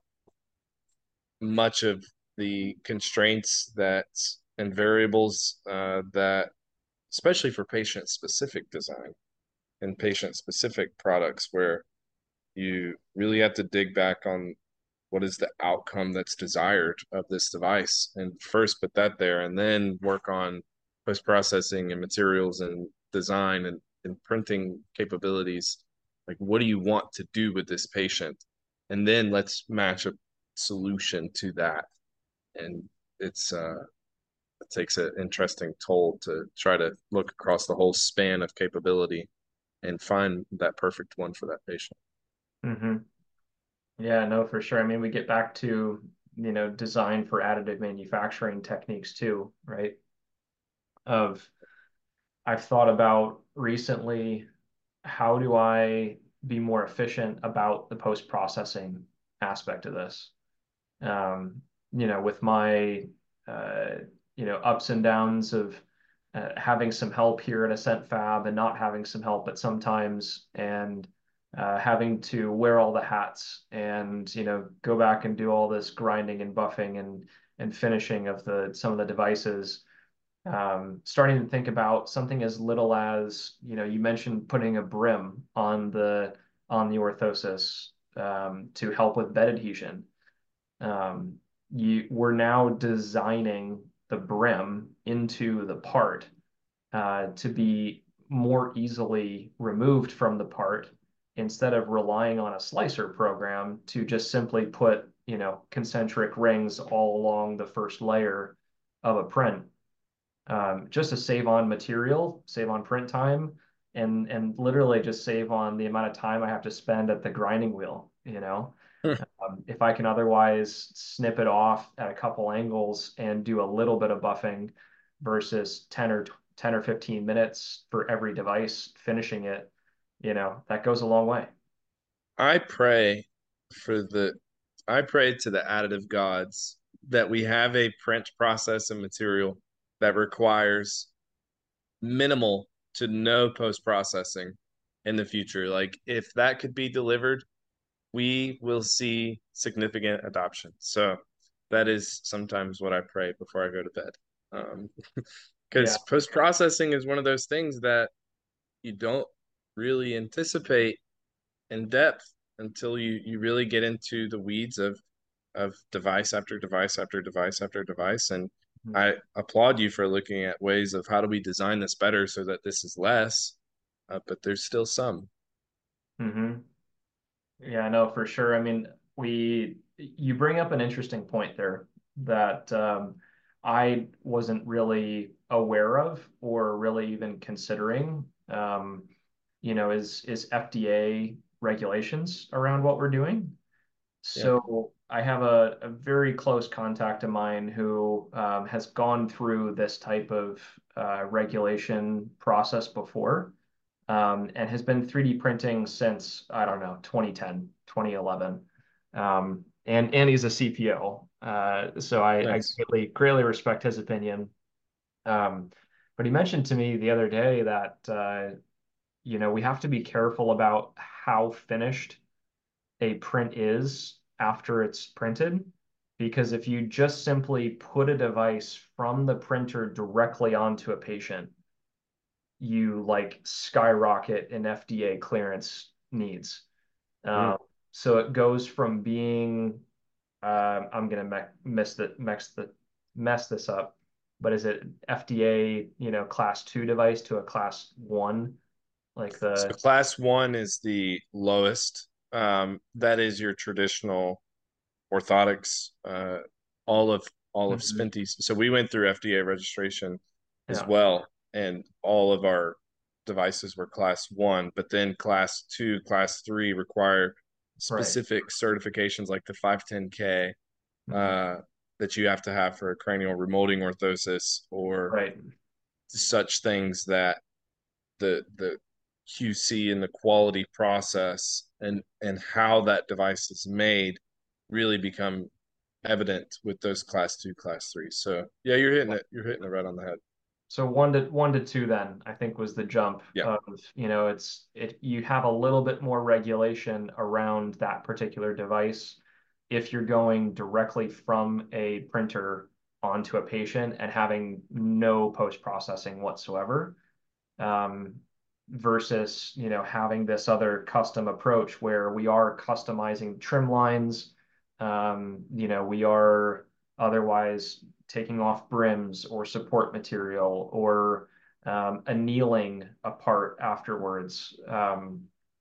much of the constraints that and variables uh, that, especially for patient specific design and patient specific products, where you really have to dig back on what is the outcome that's desired of this device and first put that there and then work on post processing and materials and design and, and printing capabilities. Like, what do you want to do with this patient? And then let's match a solution to that. And it's, uh, it takes an interesting toll to try to look across the whole span of capability and find that perfect one for that patient. hmm yeah, no, for sure. I mean, we get back to, you know, design for additive manufacturing techniques too, right? Of I've thought about recently, how do I be more efficient about the post processing aspect of this? Um, you know, with my, uh, you know, ups and downs of uh, having some help here at Ascent Fab and not having some help at sometimes, and uh, having to wear all the hats and, you know, go back and do all this grinding and buffing and and finishing of the some of the devices. Um, starting to think about something as little as, you know, you mentioned putting a brim on the on the orthosis um, to help with bed adhesion. Um, you we're now designing the brim into the part uh, to be more easily removed from the part instead of relying on a slicer program to just simply put, you know, concentric rings all along the first layer of a print, um, just to save on material, save on print time, and and literally just save on the amount of time I have to spend at the grinding wheel, you know. Um, if I can otherwise snip it off at a couple angles and do a little bit of buffing versus ten or ten or fifteen minutes for every device finishing it, you know, that goes a long way. I pray for the I pray to the additive gods that we have a print process and material that requires minimal to no post processing in the future. Like if that could be delivered, we will see significant adoption. So that is sometimes what I pray before I go to bed. Um, Yeah. because post processing is one of those things that you don't really anticipate in depth until you you really get into the weeds of of device after device after device after device. And I applaud you for looking at ways of how do we design this better so that this is less, uh, but there's still some. Mm-hmm. Yeah, no, for sure. I mean, we you bring up an interesting point there that um, I wasn't really aware of or really even considering. Um, you know, is is F D A regulations around what we're doing. Yeah. So I have a, a very close contact of mine who um, has gone through this type of uh, regulation process before, um, and has been three D printing since, I don't know, twenty ten, twenty eleven. Um, and, and he's a C P O. Uh, so I, I Nice. greatly, greatly respect his opinion. Um, but he mentioned to me the other day that, uh, you know, we have to be careful about how finished a print is after it's printed. Because if you just simply put a device from the printer directly onto a patient, you like skyrocket in F D A clearance needs. Mm. Um, so it goes from being, um, I'm gonna me miss the mess the mess this up, but is it F D A, you know, class two device to a class one, like So the class one is the lowest. Um, that is your traditional orthotics, uh, all of all of Mhm. Spinty's. So we went through F D A registration as Yeah, well, and all of our devices were class one, but then class two, class three require right. specific certifications like the five ten K Mhm. uh, that you have to have for a cranial remolding orthosis or Right. such things that the the Q C and the quality process and and how that device is made really become evident with those class two, class three. So yeah, you're hitting it. You're hitting it right on the head. So one to one to two then I think was the jump Yeah, of, you know, it's it you have a little bit more regulation around that particular device if you're going directly from a printer onto a patient and having no post-processing whatsoever, um, versus, you know, having this other custom approach where we are customizing trim lines, um, you know, we are otherwise taking off brims or support material or um, annealing a part afterwards. Um,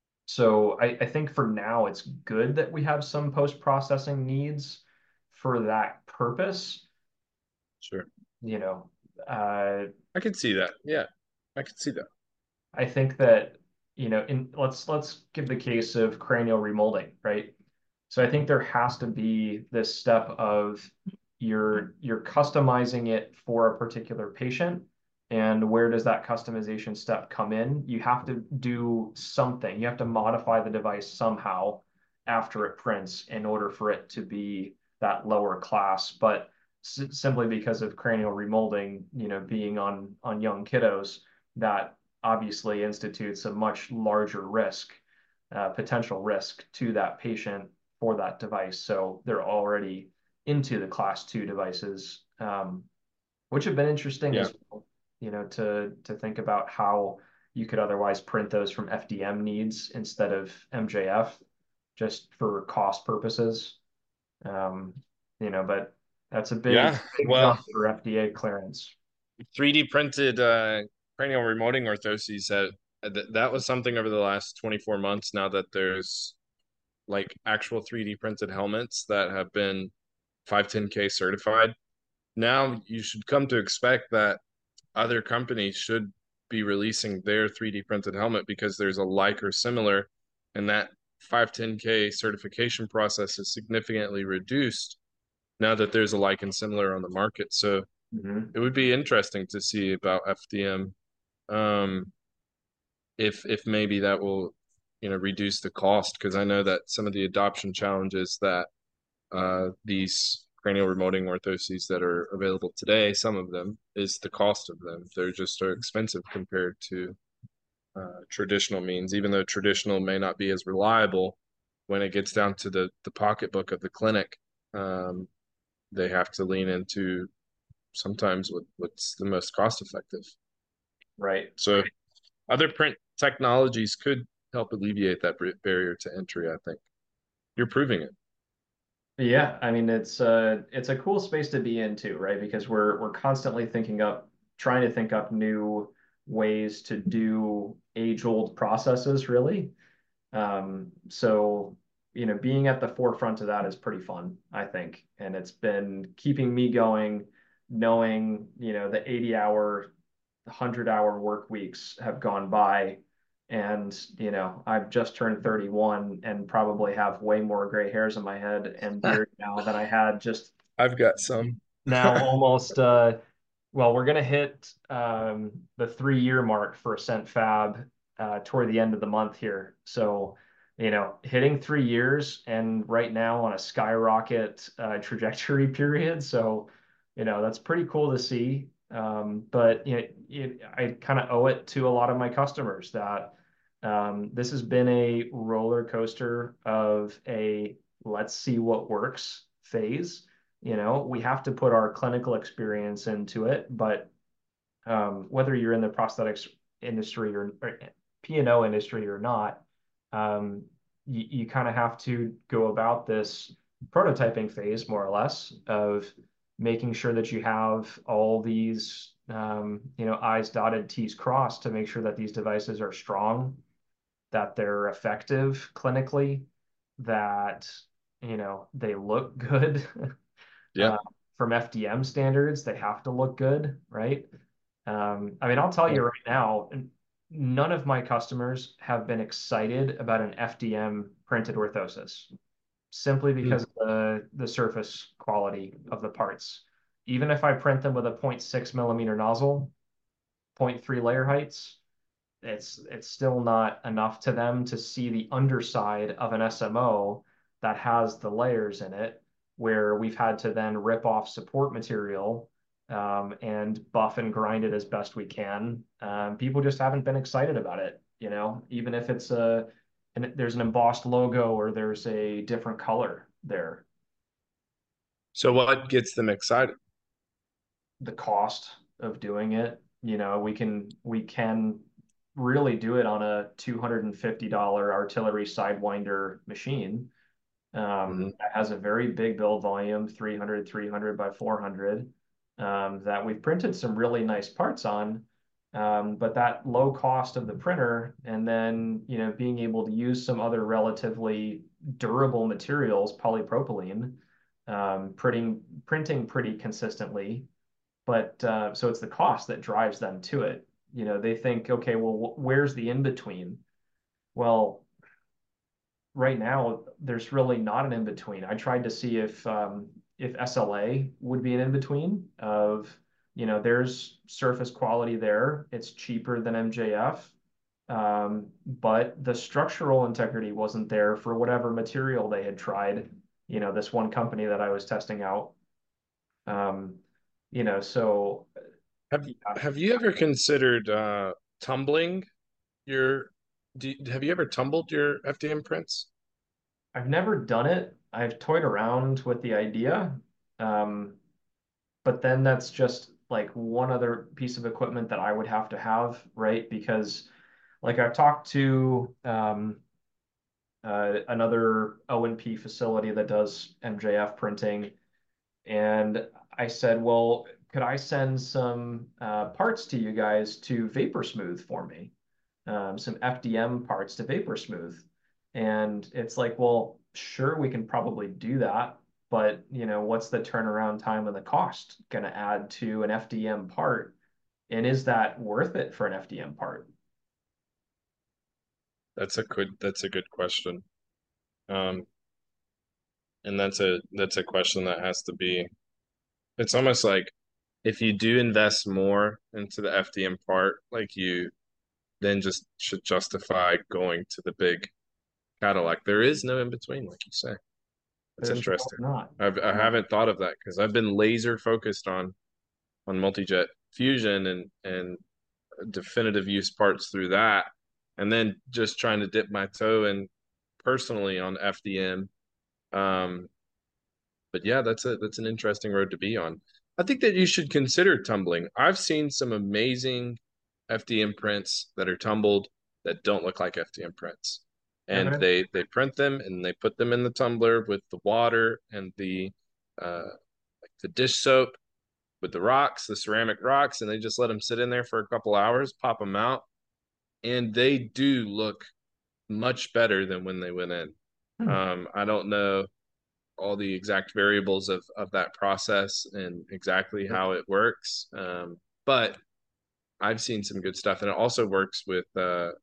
so I, I think for now it's good that we have some post-processing needs for that purpose. sure. You know, uh, I can see that. Yeah, I can see that. I think that, you know, in let's let's give the case of cranial remolding, right? So I think there has to be this step of you're you're customizing it for a particular patient. And where does that customization step come in? You have to do something. You have to modify the device somehow after it prints in order for it to be that lower class. But s simply because of cranial remolding, you know, being on on young kiddos, that obviously institutes a much larger risk, uh, potential risk to that patient for that device. So they're already into the class two devices, um, which have been interesting Yeah, as well, you know, to to think about how you could otherwise print those from F D M needs instead of M J F, just for cost purposes. Um, you know, but that's a big, yeah. big Well, jump for F D A clearance. three D printed uh, cranial remoting orthoses that that was something over the last twenty-four months. Now that there's like actual three D printed helmets that have been five ten K certified, now you should come to expect that other companies should be releasing their three D printed helmet because there's a like or similar, and that five ten K certification process is significantly reduced now that there's a like and similar on the market. So Mhm. it would be interesting to see about F D M, um, if if maybe that will, you know, reduce the cost because I know that some of the adoption challenges that uh, these cranial remoting orthoses that are available today, some of them, is the cost of them. They're just so expensive compared to uh, traditional means, even though traditional may not be as reliable when it gets down to the, the pocketbook of the clinic. Um, they have to lean into sometimes what, what's the most cost effective. Right. So other print technologies could help alleviate that barrier to entry, I think. You're proving it. Yeah, I mean it's uh it's a cool space to be in too, right? Because we're we're constantly thinking up, trying to think up new ways to do age-old processes, really. Um, so, you know, being at the forefront of that is pretty fun, I think. And it's been keeping me going, knowing, you know, the eighty hour, one hundred hour work weeks have gone by. And, you know, I've just turned thirty-one and probably have way more gray hairs in my head and beard now than I had just I've got some. now almost uh well, we're gonna hit um the three year mark for Ascent Fab uh toward the end of the month here. So, you know, hitting three years and right now on a skyrocket uh trajectory period. So, you know, that's pretty cool to see. Um, but you know, it, I kind of owe it to a lot of my customers that um this has been a roller coaster of a let's see what works phase. You know, we have to put our clinical experience into it, but um, whether you're in the prosthetics industry or, or P and O industry or not, um, you, you kind of have to go about this prototyping phase more or less of making sure that you have all these um, you know, I's dotted, T's crossed to make sure that these devices are strong, that they're effective clinically, that you know they look good. Yeah. Uh, from F D M standards, they have to look good, right? Um, I mean, I'll tell you right now, none of my customers have been excited about an F D M printed orthosis simply Mm. because of the, the surface quality of the parts. Even if I print them with a zero point six millimeter nozzle, zero point three layer heights, it's it's still not enough to them to see the underside of an S M O that has the layers in it, where we've had to then rip off support material um, and buff and grind it as best we can. Um, people just haven't been excited about it, you know, even if it's a and there's an embossed logo or there's a different color there. So what gets them excited? The cost of doing it, you know, we can we can really do it on a two hundred fifty dollar artillery sidewinder machine um, Hmm. that has a very big build volume, three hundred, three hundred by four hundred, um, that we've printed some really nice parts on. Um, but that low cost of the printer and then, you know, being able to use some other relatively durable materials, polypropylene, um, printing, printing pretty consistently. But uh, so it's the cost that drives them to it. You know, they think, okay, well, where's the in between? Well, right now there's really not an in between. I tried to see if um, if S L A would be an in between of, you know, there's surface quality there. It's cheaper than M J F, um, but the structural integrity wasn't there for whatever material they had tried. You know, this one company that I was testing out. Um, you know, so Have yeah, Have you ever considered uh, tumbling your? Do you, have you ever tumbled your F D M prints? I've never done it. I've toyed around with the idea. Um, but then that's just like one other piece of equipment that I would have to have, right? Because like I've talked to um, uh, another O and P facility that does M J F printing, and I said, well, could I send some uh, parts to you guys to Vapor Smooth for me? Um, some F D M parts to Vapor Smooth. And it's like, well, sure, we can probably do that, but you know, what's the turnaround time and the cost going to add to an F D M part? And is that worth it for an F D M part? That's a good. That's a good question. Um, and that's a that's a question that has to be. It's almost like if you do invest more into the F D M part, like you then just should justify going to the big Cadillac. There is no in between, like you say. It's There's really interesting. not. I've I Um, haven't thought of that because I've been laser focused on on multi-jet fusion and and definitive use parts through that, and then just trying to dip my toe in personally on F D M. Um, but yeah, that's a that's an interesting road to be on. I think that you should consider tumbling. I've seen some amazing F D M prints that are tumbled that don't look like F D M prints. And okay. they they print them and they put them in the tumbler with the water and the uh like the dish soap with the rocks, the ceramic rocks, and they just let them sit in there for a couple hours, pop them out, and they do look much better than when they went in. Hmm. Um, I don't know all the exact variables of of that process and exactly how it works. Um, but I've seen some good stuff, and it also works with uh, like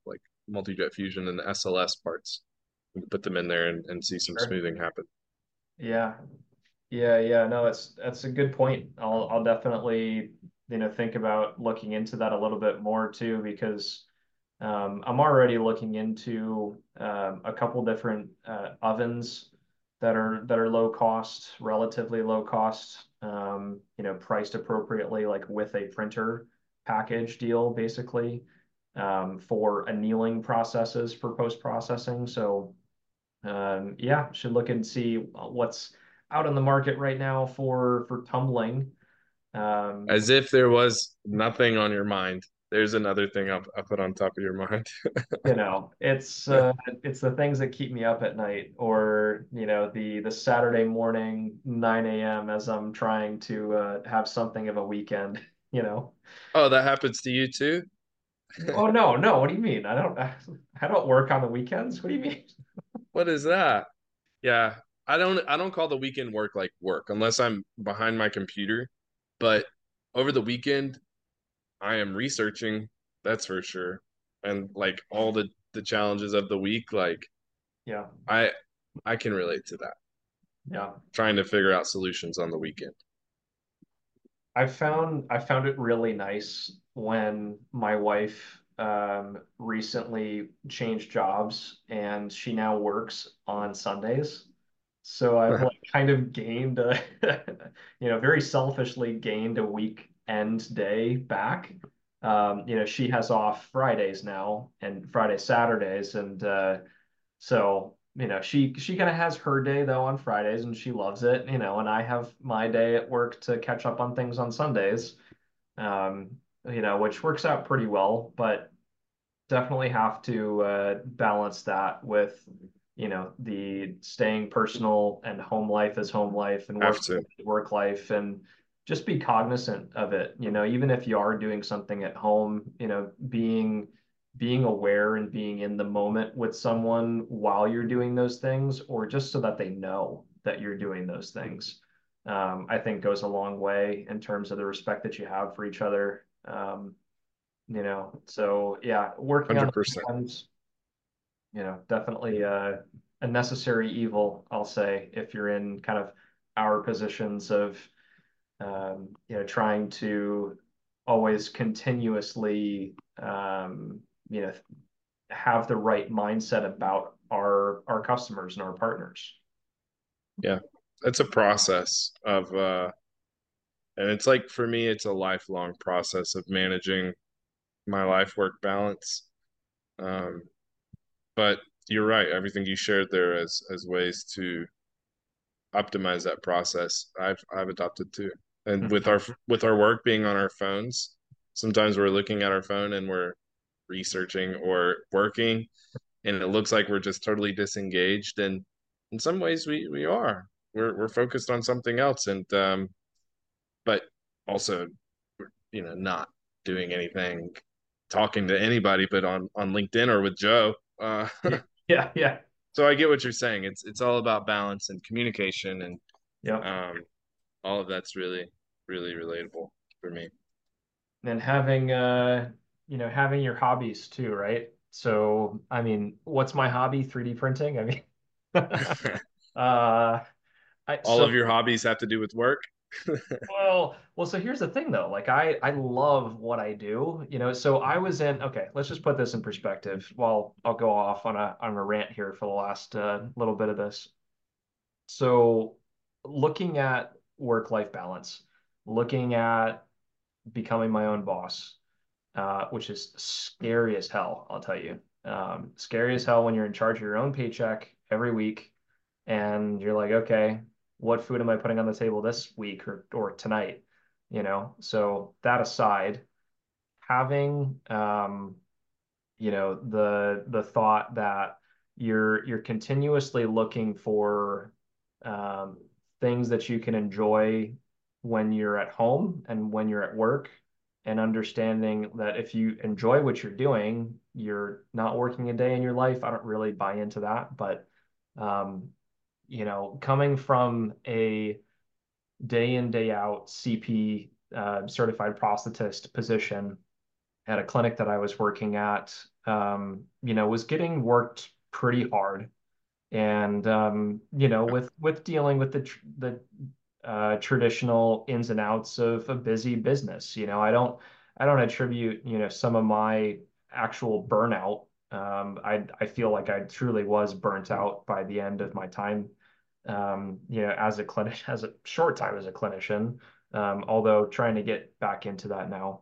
multi-jet fusion and the S L S parts. You can put them in there and, and see some Sure. smoothing happen. Yeah. Yeah, yeah, no, that's that's a good point. I'll I'll definitely, you know, think about looking into that a little bit more too, because um, I'm already looking into um, a couple different uh, ovens that are that are low cost, relatively low cost, um, you know, priced appropriately, like with a printer package deal, basically, um, for annealing processes for post processing. So um, yeah, should look and see what's out on the market right now for for tumbling. Um, As if there was nothing on your mind. There's another thing I'll, I'll put on top of your mind. you know, it's uh, it's the things that keep me up at night, or you know, the the Saturday morning nine a m as I'm trying to uh, have something of a weekend. You know. Oh, that happens to you too? Oh no, no. What do you mean? I don't I don't work on the weekends. What do you mean? What is that? Yeah, I don't I don't call the weekend work like work unless I'm behind my computer. But over the weekend, I am researching, that's for sure. And like all the the challenges of the week, like Yeah, I I can relate to that. yeah. Trying to figure out solutions on the weekend. I found I found it really nice when my wife um, recently changed jobs and she now works on Sundays. So I've like kind of gained a, you know, very selfishly gained a weekend day back. Um, you know, she has off Fridays now and Friday, Saturdays, and uh, so, you know, she she kind of has her day though on Fridays and she loves it, you know, and I have my day at work to catch up on things on Sundays. Um, you know, which works out pretty well, but definitely have to uh, balance that with, you know, the staying personal and home life is home life and Have work to. work life, and just be cognizant of it. You know, even if you are doing something at home, you know, being being aware and being in the moment with someone while you're doing those things, or just so that they know that you're doing those things, um, I think goes a long way in terms of the respect that you have for each other. Um, you know, so yeah, working on the one hundred percent. weekends, you know, definitely uh, a necessary evil, I'll say, if you're in kind of our positions of, um, you know, trying to always continuously, um, you know, have the right mindset about our our customers and our partners. Yeah. It's a process of uh and it's like for me it's a lifelong process of managing my life work balance. Um but you're right, everything you shared there as as ways to optimize that process. I've I've adopted too. And with our with our work being on our phones, sometimes we're looking at our phone and we're researching or working, and it looks like we're just totally disengaged. And in some ways, we we are. We're we're focused on something else, and um, but also, you know, not doing anything, talking to anybody, but on on LinkedIn or with Joe. Uh, Yeah, yeah, yeah, so I get what you're saying. It's it's all about balance and communication, and yep. um, all of that's really really relatable for me. And having uh, you know, having your hobbies too, right? So, I mean, what's my hobby? three D printing. I mean, uh, I All so of your hobbies have to do with work. well, well, so here's the thing though. Like I I love what I do, you know. So I was in, okay, let's just put this in perspective. Well, I'll go off on a on a rant here for the last uh, little bit of this. So looking at work-life balance, looking at becoming my own boss, uh, which is scary as hell, I'll tell you. Um, scary as hell when you're in charge of your own paycheck every week and you're like, okay, what food am I putting on the table this week or or tonight? You know, so that aside, having um, you know, the the thought that you're you're continuously looking for um, things that you can enjoy when you're at home and when you're at work, and understanding that if you enjoy what you're doing, you're not working a day in your life. I don't really buy into that, but um, you know, coming from a day in, day out C P uh, certified prosthetist position at a clinic that I was working at, um, you know, was getting worked pretty hard. And um, you know, with with dealing with the tr the uh, traditional ins and outs of a busy business, you know, I don't I don't attribute, you know, some of my actual burnout. Um, I I feel like I truly was burnt out by the end of my time, um, you know, as a clinician, as a short time as a clinician. Um, although trying to get back into that now.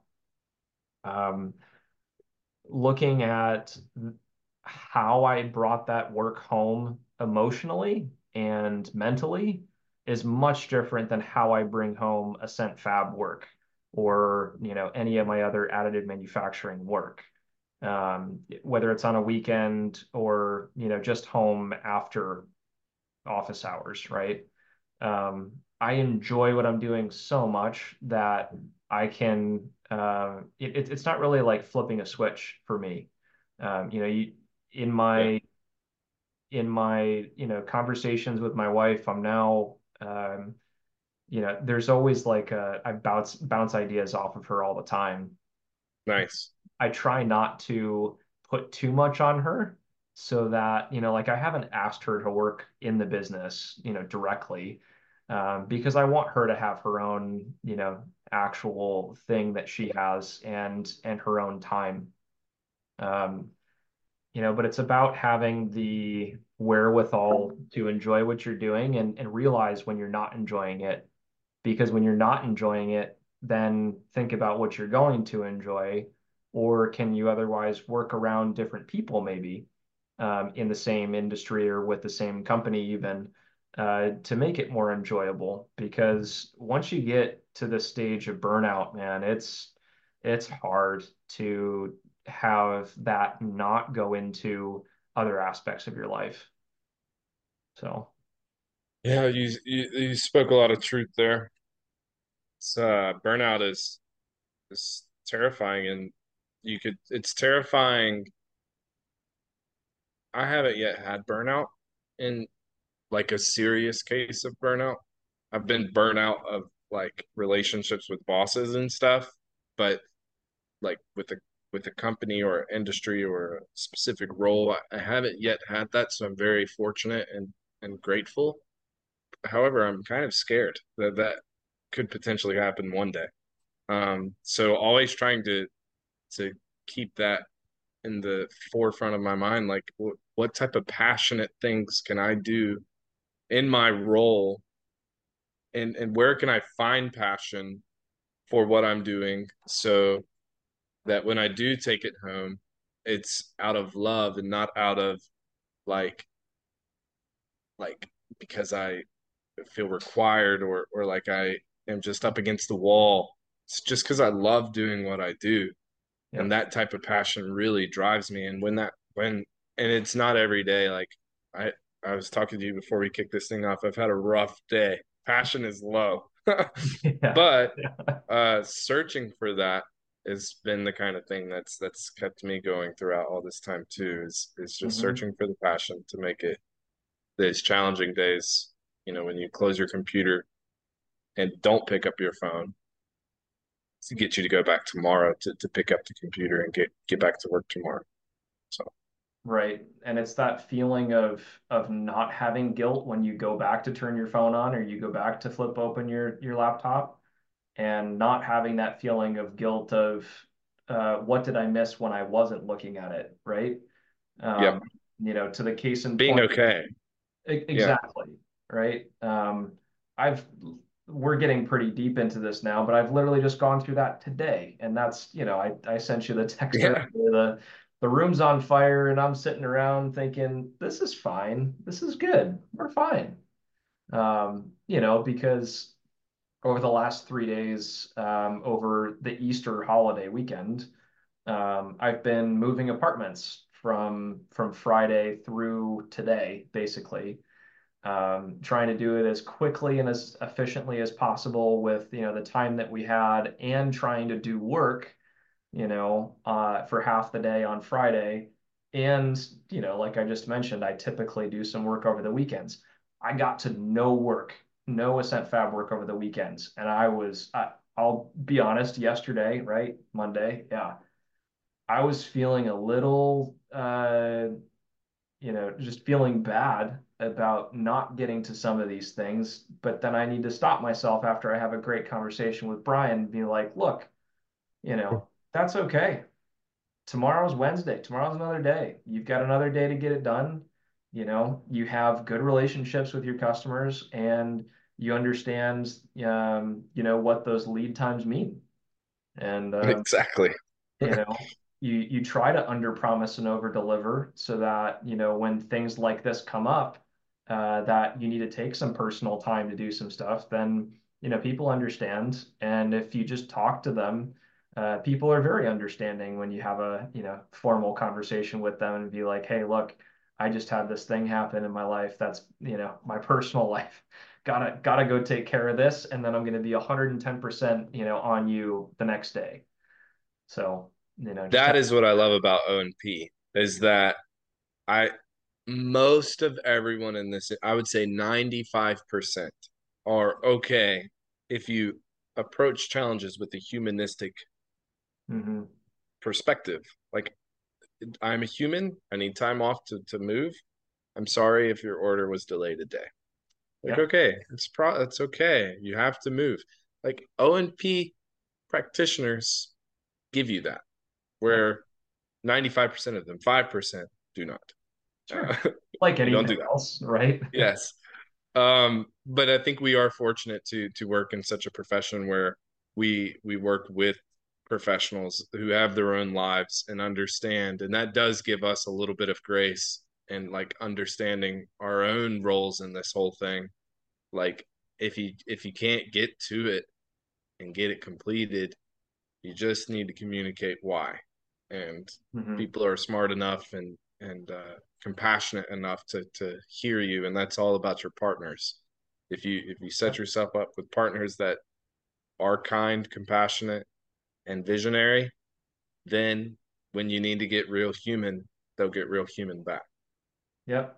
Um, Looking at how I brought that work home emotionally and mentally is much different than how I bring home Ascent Fab work or, you know, any of my other additive manufacturing work. Um, whether it's on a weekend or, you know, just home after office hours, right? Um, I enjoy what I'm doing so much that I can, uh, it, it's not really like flipping a switch for me. Um, you know, you, in Yeah. my, in my, you know, conversations with my wife, I'm now, um, you know, there's always like a, I bounce, bounce ideas off of her all the time. Nice. I try not to put too much on her so that, you know, like I haven't asked her to work in the business, you know, directly, um, because I want her to have her own, you know, actual thing that she has and and her own time. Um, you know, but it's about having the wherewithal to enjoy what you're doing and, and realize when you're not enjoying it. Because when you're not enjoying it, then think about what you're going to enjoy, or can you otherwise work around different people maybe um, in the same industry or with the same company even uh, to make it more enjoyable? Because once you get to the stage of burnout, man, it's it's hard to have that not go into other aspects of your life. So, Yeah, you, you you spoke a lot of truth there. It's uh burnout is is terrifying, and you could it's terrifying. I haven't yet had burnout in like a serious case of burnout. I've been burnout of like relationships with bosses and stuff, but like with a with a company or industry or a specific role, I, I haven't yet had that, so I'm very fortunate and and grateful. However, I'm kind of scared that that could potentially happen one day. Um, so always trying to to keep that in the forefront of my mind, like wh- what type of passionate things can I do in my role, and and where can I find passion for what I'm doing so that when I do take it home, it's out of love and not out of like like because I feel required or or like I am just up against the wall. It's just because I love doing what I do. yeah. And that type of passion really drives me. And when that when and it's not every day. Like I I was talking to you before we kicked this thing off. I've had a rough day. Passion is low. Yeah. But Yeah. uh searching for that has been the kind of thing that's that's kept me going throughout all this time too, is is just Mhm. searching for the passion to make it these challenging days, you know, when you close your computer and don't pick up your phone to get you to go back tomorrow to, to pick up the computer and get get back to work tomorrow. So Right. And it's that feeling of of not having guilt when you go back to turn your phone on or you go back to flip open your your laptop and not having that feeling of guilt of uh, what did I miss when I wasn't looking at it, right? yep, Um, you know, to the case in being point, okay. e- Yeah. exactly, right? Um, I've we're getting pretty deep into this now, but I've literally just gone through that today, and that's, you know, I I sent you the text earlier, Yeah. the the room's on fire, and I'm sitting around thinking, this is fine, this is good, we're fine. Um, you know, because over the last three days, um, over the Easter holiday weekend, um, I've been moving apartments from from Friday through today, basically um, trying to do it as quickly and as efficiently as possible with, you know, the time that we had and trying to do work, you know, uh, for half the day on Friday. And, you know, like I just mentioned, I typically do some work over the weekends. I got to no work, no Ascent Fab work over the weekends. And I was, I, I'll be honest, yesterday, right? Monday, yeah. I was feeling a little, uh, you know, just feeling bad about not getting to some of these things. But then I need to stop myself after I have a great conversation with Brian and be like, look, you know, that's okay. Tomorrow's Wednesday. Tomorrow's another day. You've got another day to get it done. You know, you have good relationships with your customers and you understand, um, you know, what those lead times mean. And, um, Exactly. you know, you you try to under promise and over deliver so that, you know, when things like this come up, uh, that you need to take some personal time to do some stuff, then, you know, people understand. And if you just talk to them, uh, people are very understanding when you have a, you know, formal conversation with them and be like, hey, look, I just had this thing happen in my life. That's, you know, my personal life. Gotta gotta go take care of this, and then I'm going to be one hundred ten percent, you know, on you the next day. So, you know, just That have, is what I love about O and P is that I most of everyone in this, I would say ninety-five percent are okay if you approach challenges with a humanistic mhm. perspective. Like, I'm a human, I need time off to, to move. I'm sorry if your order was delayed a day. Like, Yep. okay, it's pro it's okay. You have to move. Like O and P practitioners give you that, Yep. where ninety-five percent of them, five percent do not. Uh, Sure. Like we don't anything do that. else, right? Yes. Um, but I think we are fortunate to to work in such a profession where we we work with professionals who have their own lives and understand, and that does give us a little bit of grace and like understanding our own roles in this whole thing. Like if you if you can't get to it and get it completed, you just need to communicate why. And hmm people are smart enough and and uh, compassionate enough to to hear you, and that's all about your partners. If you if you set Yep. yourself up with partners that are kind, compassionate, and visionary, then when you need to get real human, they'll get real human back. Yep.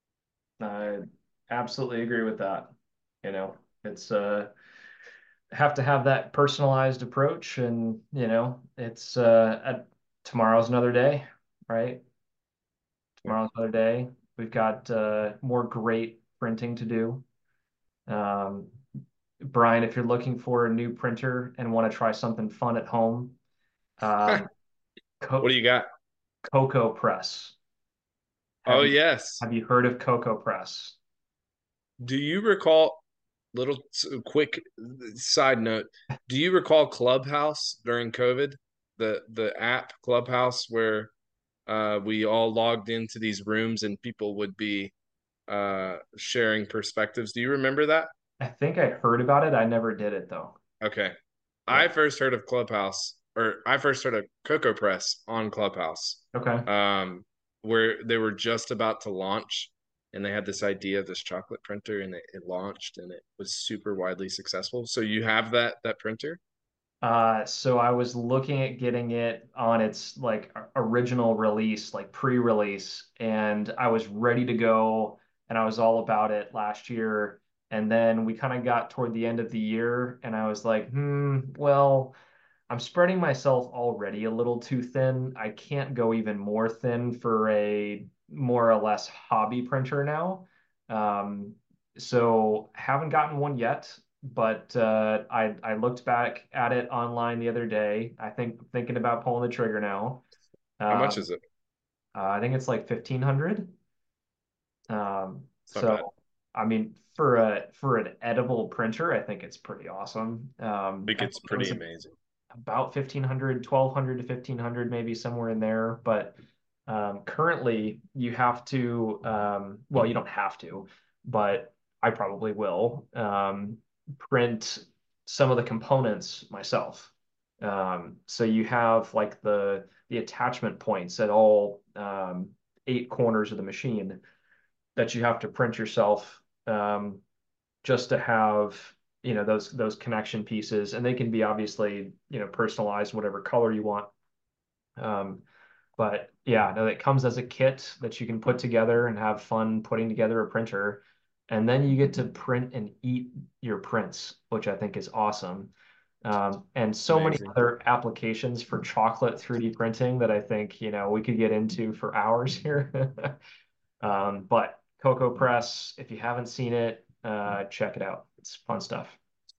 I absolutely agree with that. You know, it's uh have to have that personalized approach and, you know, it's uh a, tomorrow's another day, right? Yeah. Tomorrow's another day. We've got uh more great printing to do. Um, Brian, if you're looking for a new printer and want to try something fun at home, um, What Co do you got? Cocoa Press. Oh Have you yes. have you heard of Cocoa Press? Do you recall, little quick side note, do you recall Clubhouse during COVID? The the app Clubhouse where uh, we all logged into these rooms and people would be uh, sharing perspectives. Do you remember that? I think I heard about it. I never did it though. Okay. I Yeah. first heard of Clubhouse, or I first heard of Cocoa Press on Clubhouse, Okay. um, where they were just about to launch, and they had this idea of this chocolate printer, and it, it launched, and it was super widely successful. So you have that that printer? Uh, so I was looking at getting it on its like original release, like pre-release, and I was ready to go and I was all about it last year. And then we kind of got toward the end of the year and I was like, hmm, well, I'm spreading myself already a little too thin. I can't go even more thin for a more or less hobby printer now. Um, so haven't gotten one yet, but uh, I I looked back at it online the other day. I think thinking about pulling the trigger now. How much Um, is it? uh, I think it's like fifteen hundred. Um, It's not bad. so I mean, for a for an edible printer, I think it's pretty awesome. Um, I think I it's think it pretty was amazing. about fifteen hundred, twelve hundred to fifteen hundred, maybe somewhere in there. But um, currently, you have to, um, well, you don't have to, but I probably will um, print some of the components myself. Um, so you have like the the attachment points at all um, eight corners of the machine that you have to print yourself um, just to have you know those those connection pieces, and they can be obviously you know personalized whatever color you want. Um, but yeah, no, it comes as a kit that you can put together and have fun putting together a printer, and then you get to print and eat your prints, which I think is awesome. Um, and so many Amazing. other applications for chocolate three D printing that I think, you know, we could get into for hours here. Um, but Cocoa Press, if you haven't seen it, uh, check it out. It's fun stuff.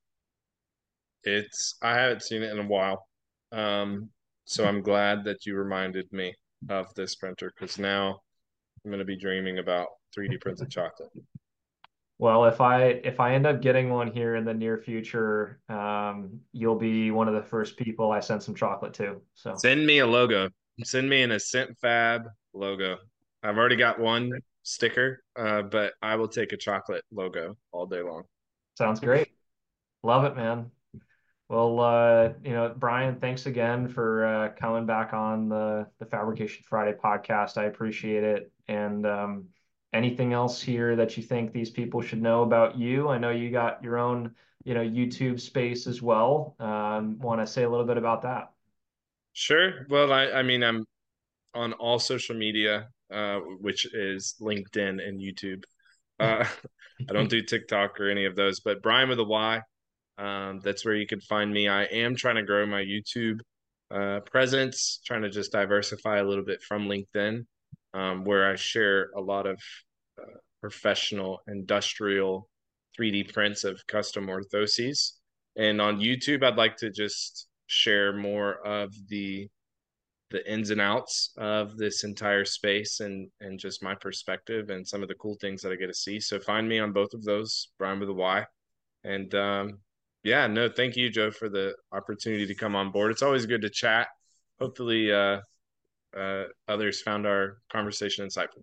It's I haven't seen it in a while. Um, so I'm glad that you reminded me of this printer because now I'm going to be dreaming about three D printed chocolate. Well, if I if I end up getting one here in the near future, um, you'll be one of the first people I send some chocolate to. So Send me a logo. Send me an Ascent Fab logo. I've already got one sticker, uh, but I will take a chocolate logo all day long. sounds great. Love it, man. Well, uh, you know, Brian, thanks again for uh, coming back on the the Fabrication Friday podcast. I appreciate it. And um, anything else here that you think these people should know about you? I know you got your own, you know, YouTube space as well. Um, want to say a little bit about that? Sure. Well, I, I mean, I'm on all social media, uh, which is LinkedIn and YouTube. Uh, I don't do TikTok or any of those, but Brian with a Y. Um, that's where you can find me. I am trying to grow my YouTube uh, presence, trying to just diversify a little bit from LinkedIn, um, where I share a lot of uh, professional industrial three D prints of custom orthoses. And on YouTube, I'd like to just share more of the the ins and outs of this entire space and and just my perspective and some of the cool things that I get to see. So find me on both of those, Brian with a Y. And um, yeah, no, thank you, Joe, for the opportunity to come on board. It's always good to chat. Hopefully, uh, uh, others found our conversation insightful.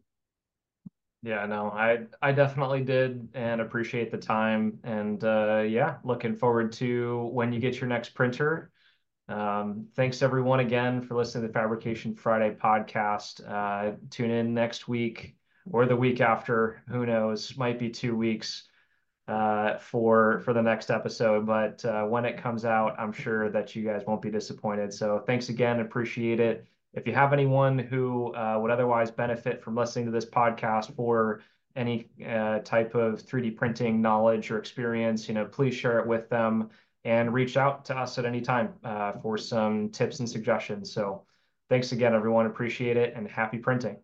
Yeah, no, I I definitely did and appreciate the time. And uh, yeah, looking forward to when you get your next printer. Um, thanks everyone again for listening to the Fabrication Friday podcast. Uh, tune in next week or the week after, who knows, might be two weeks uh, for for the next episode. But uh, when it comes out, I'm sure that you guys won't be disappointed. So thanks again, appreciate it. If you have anyone who uh, would otherwise benefit from listening to this podcast for any uh, type of three D printing knowledge or experience, you know, please share it with them and reach out to us at any time uh, for some tips and suggestions. So thanks again, everyone. Appreciate it and happy printing.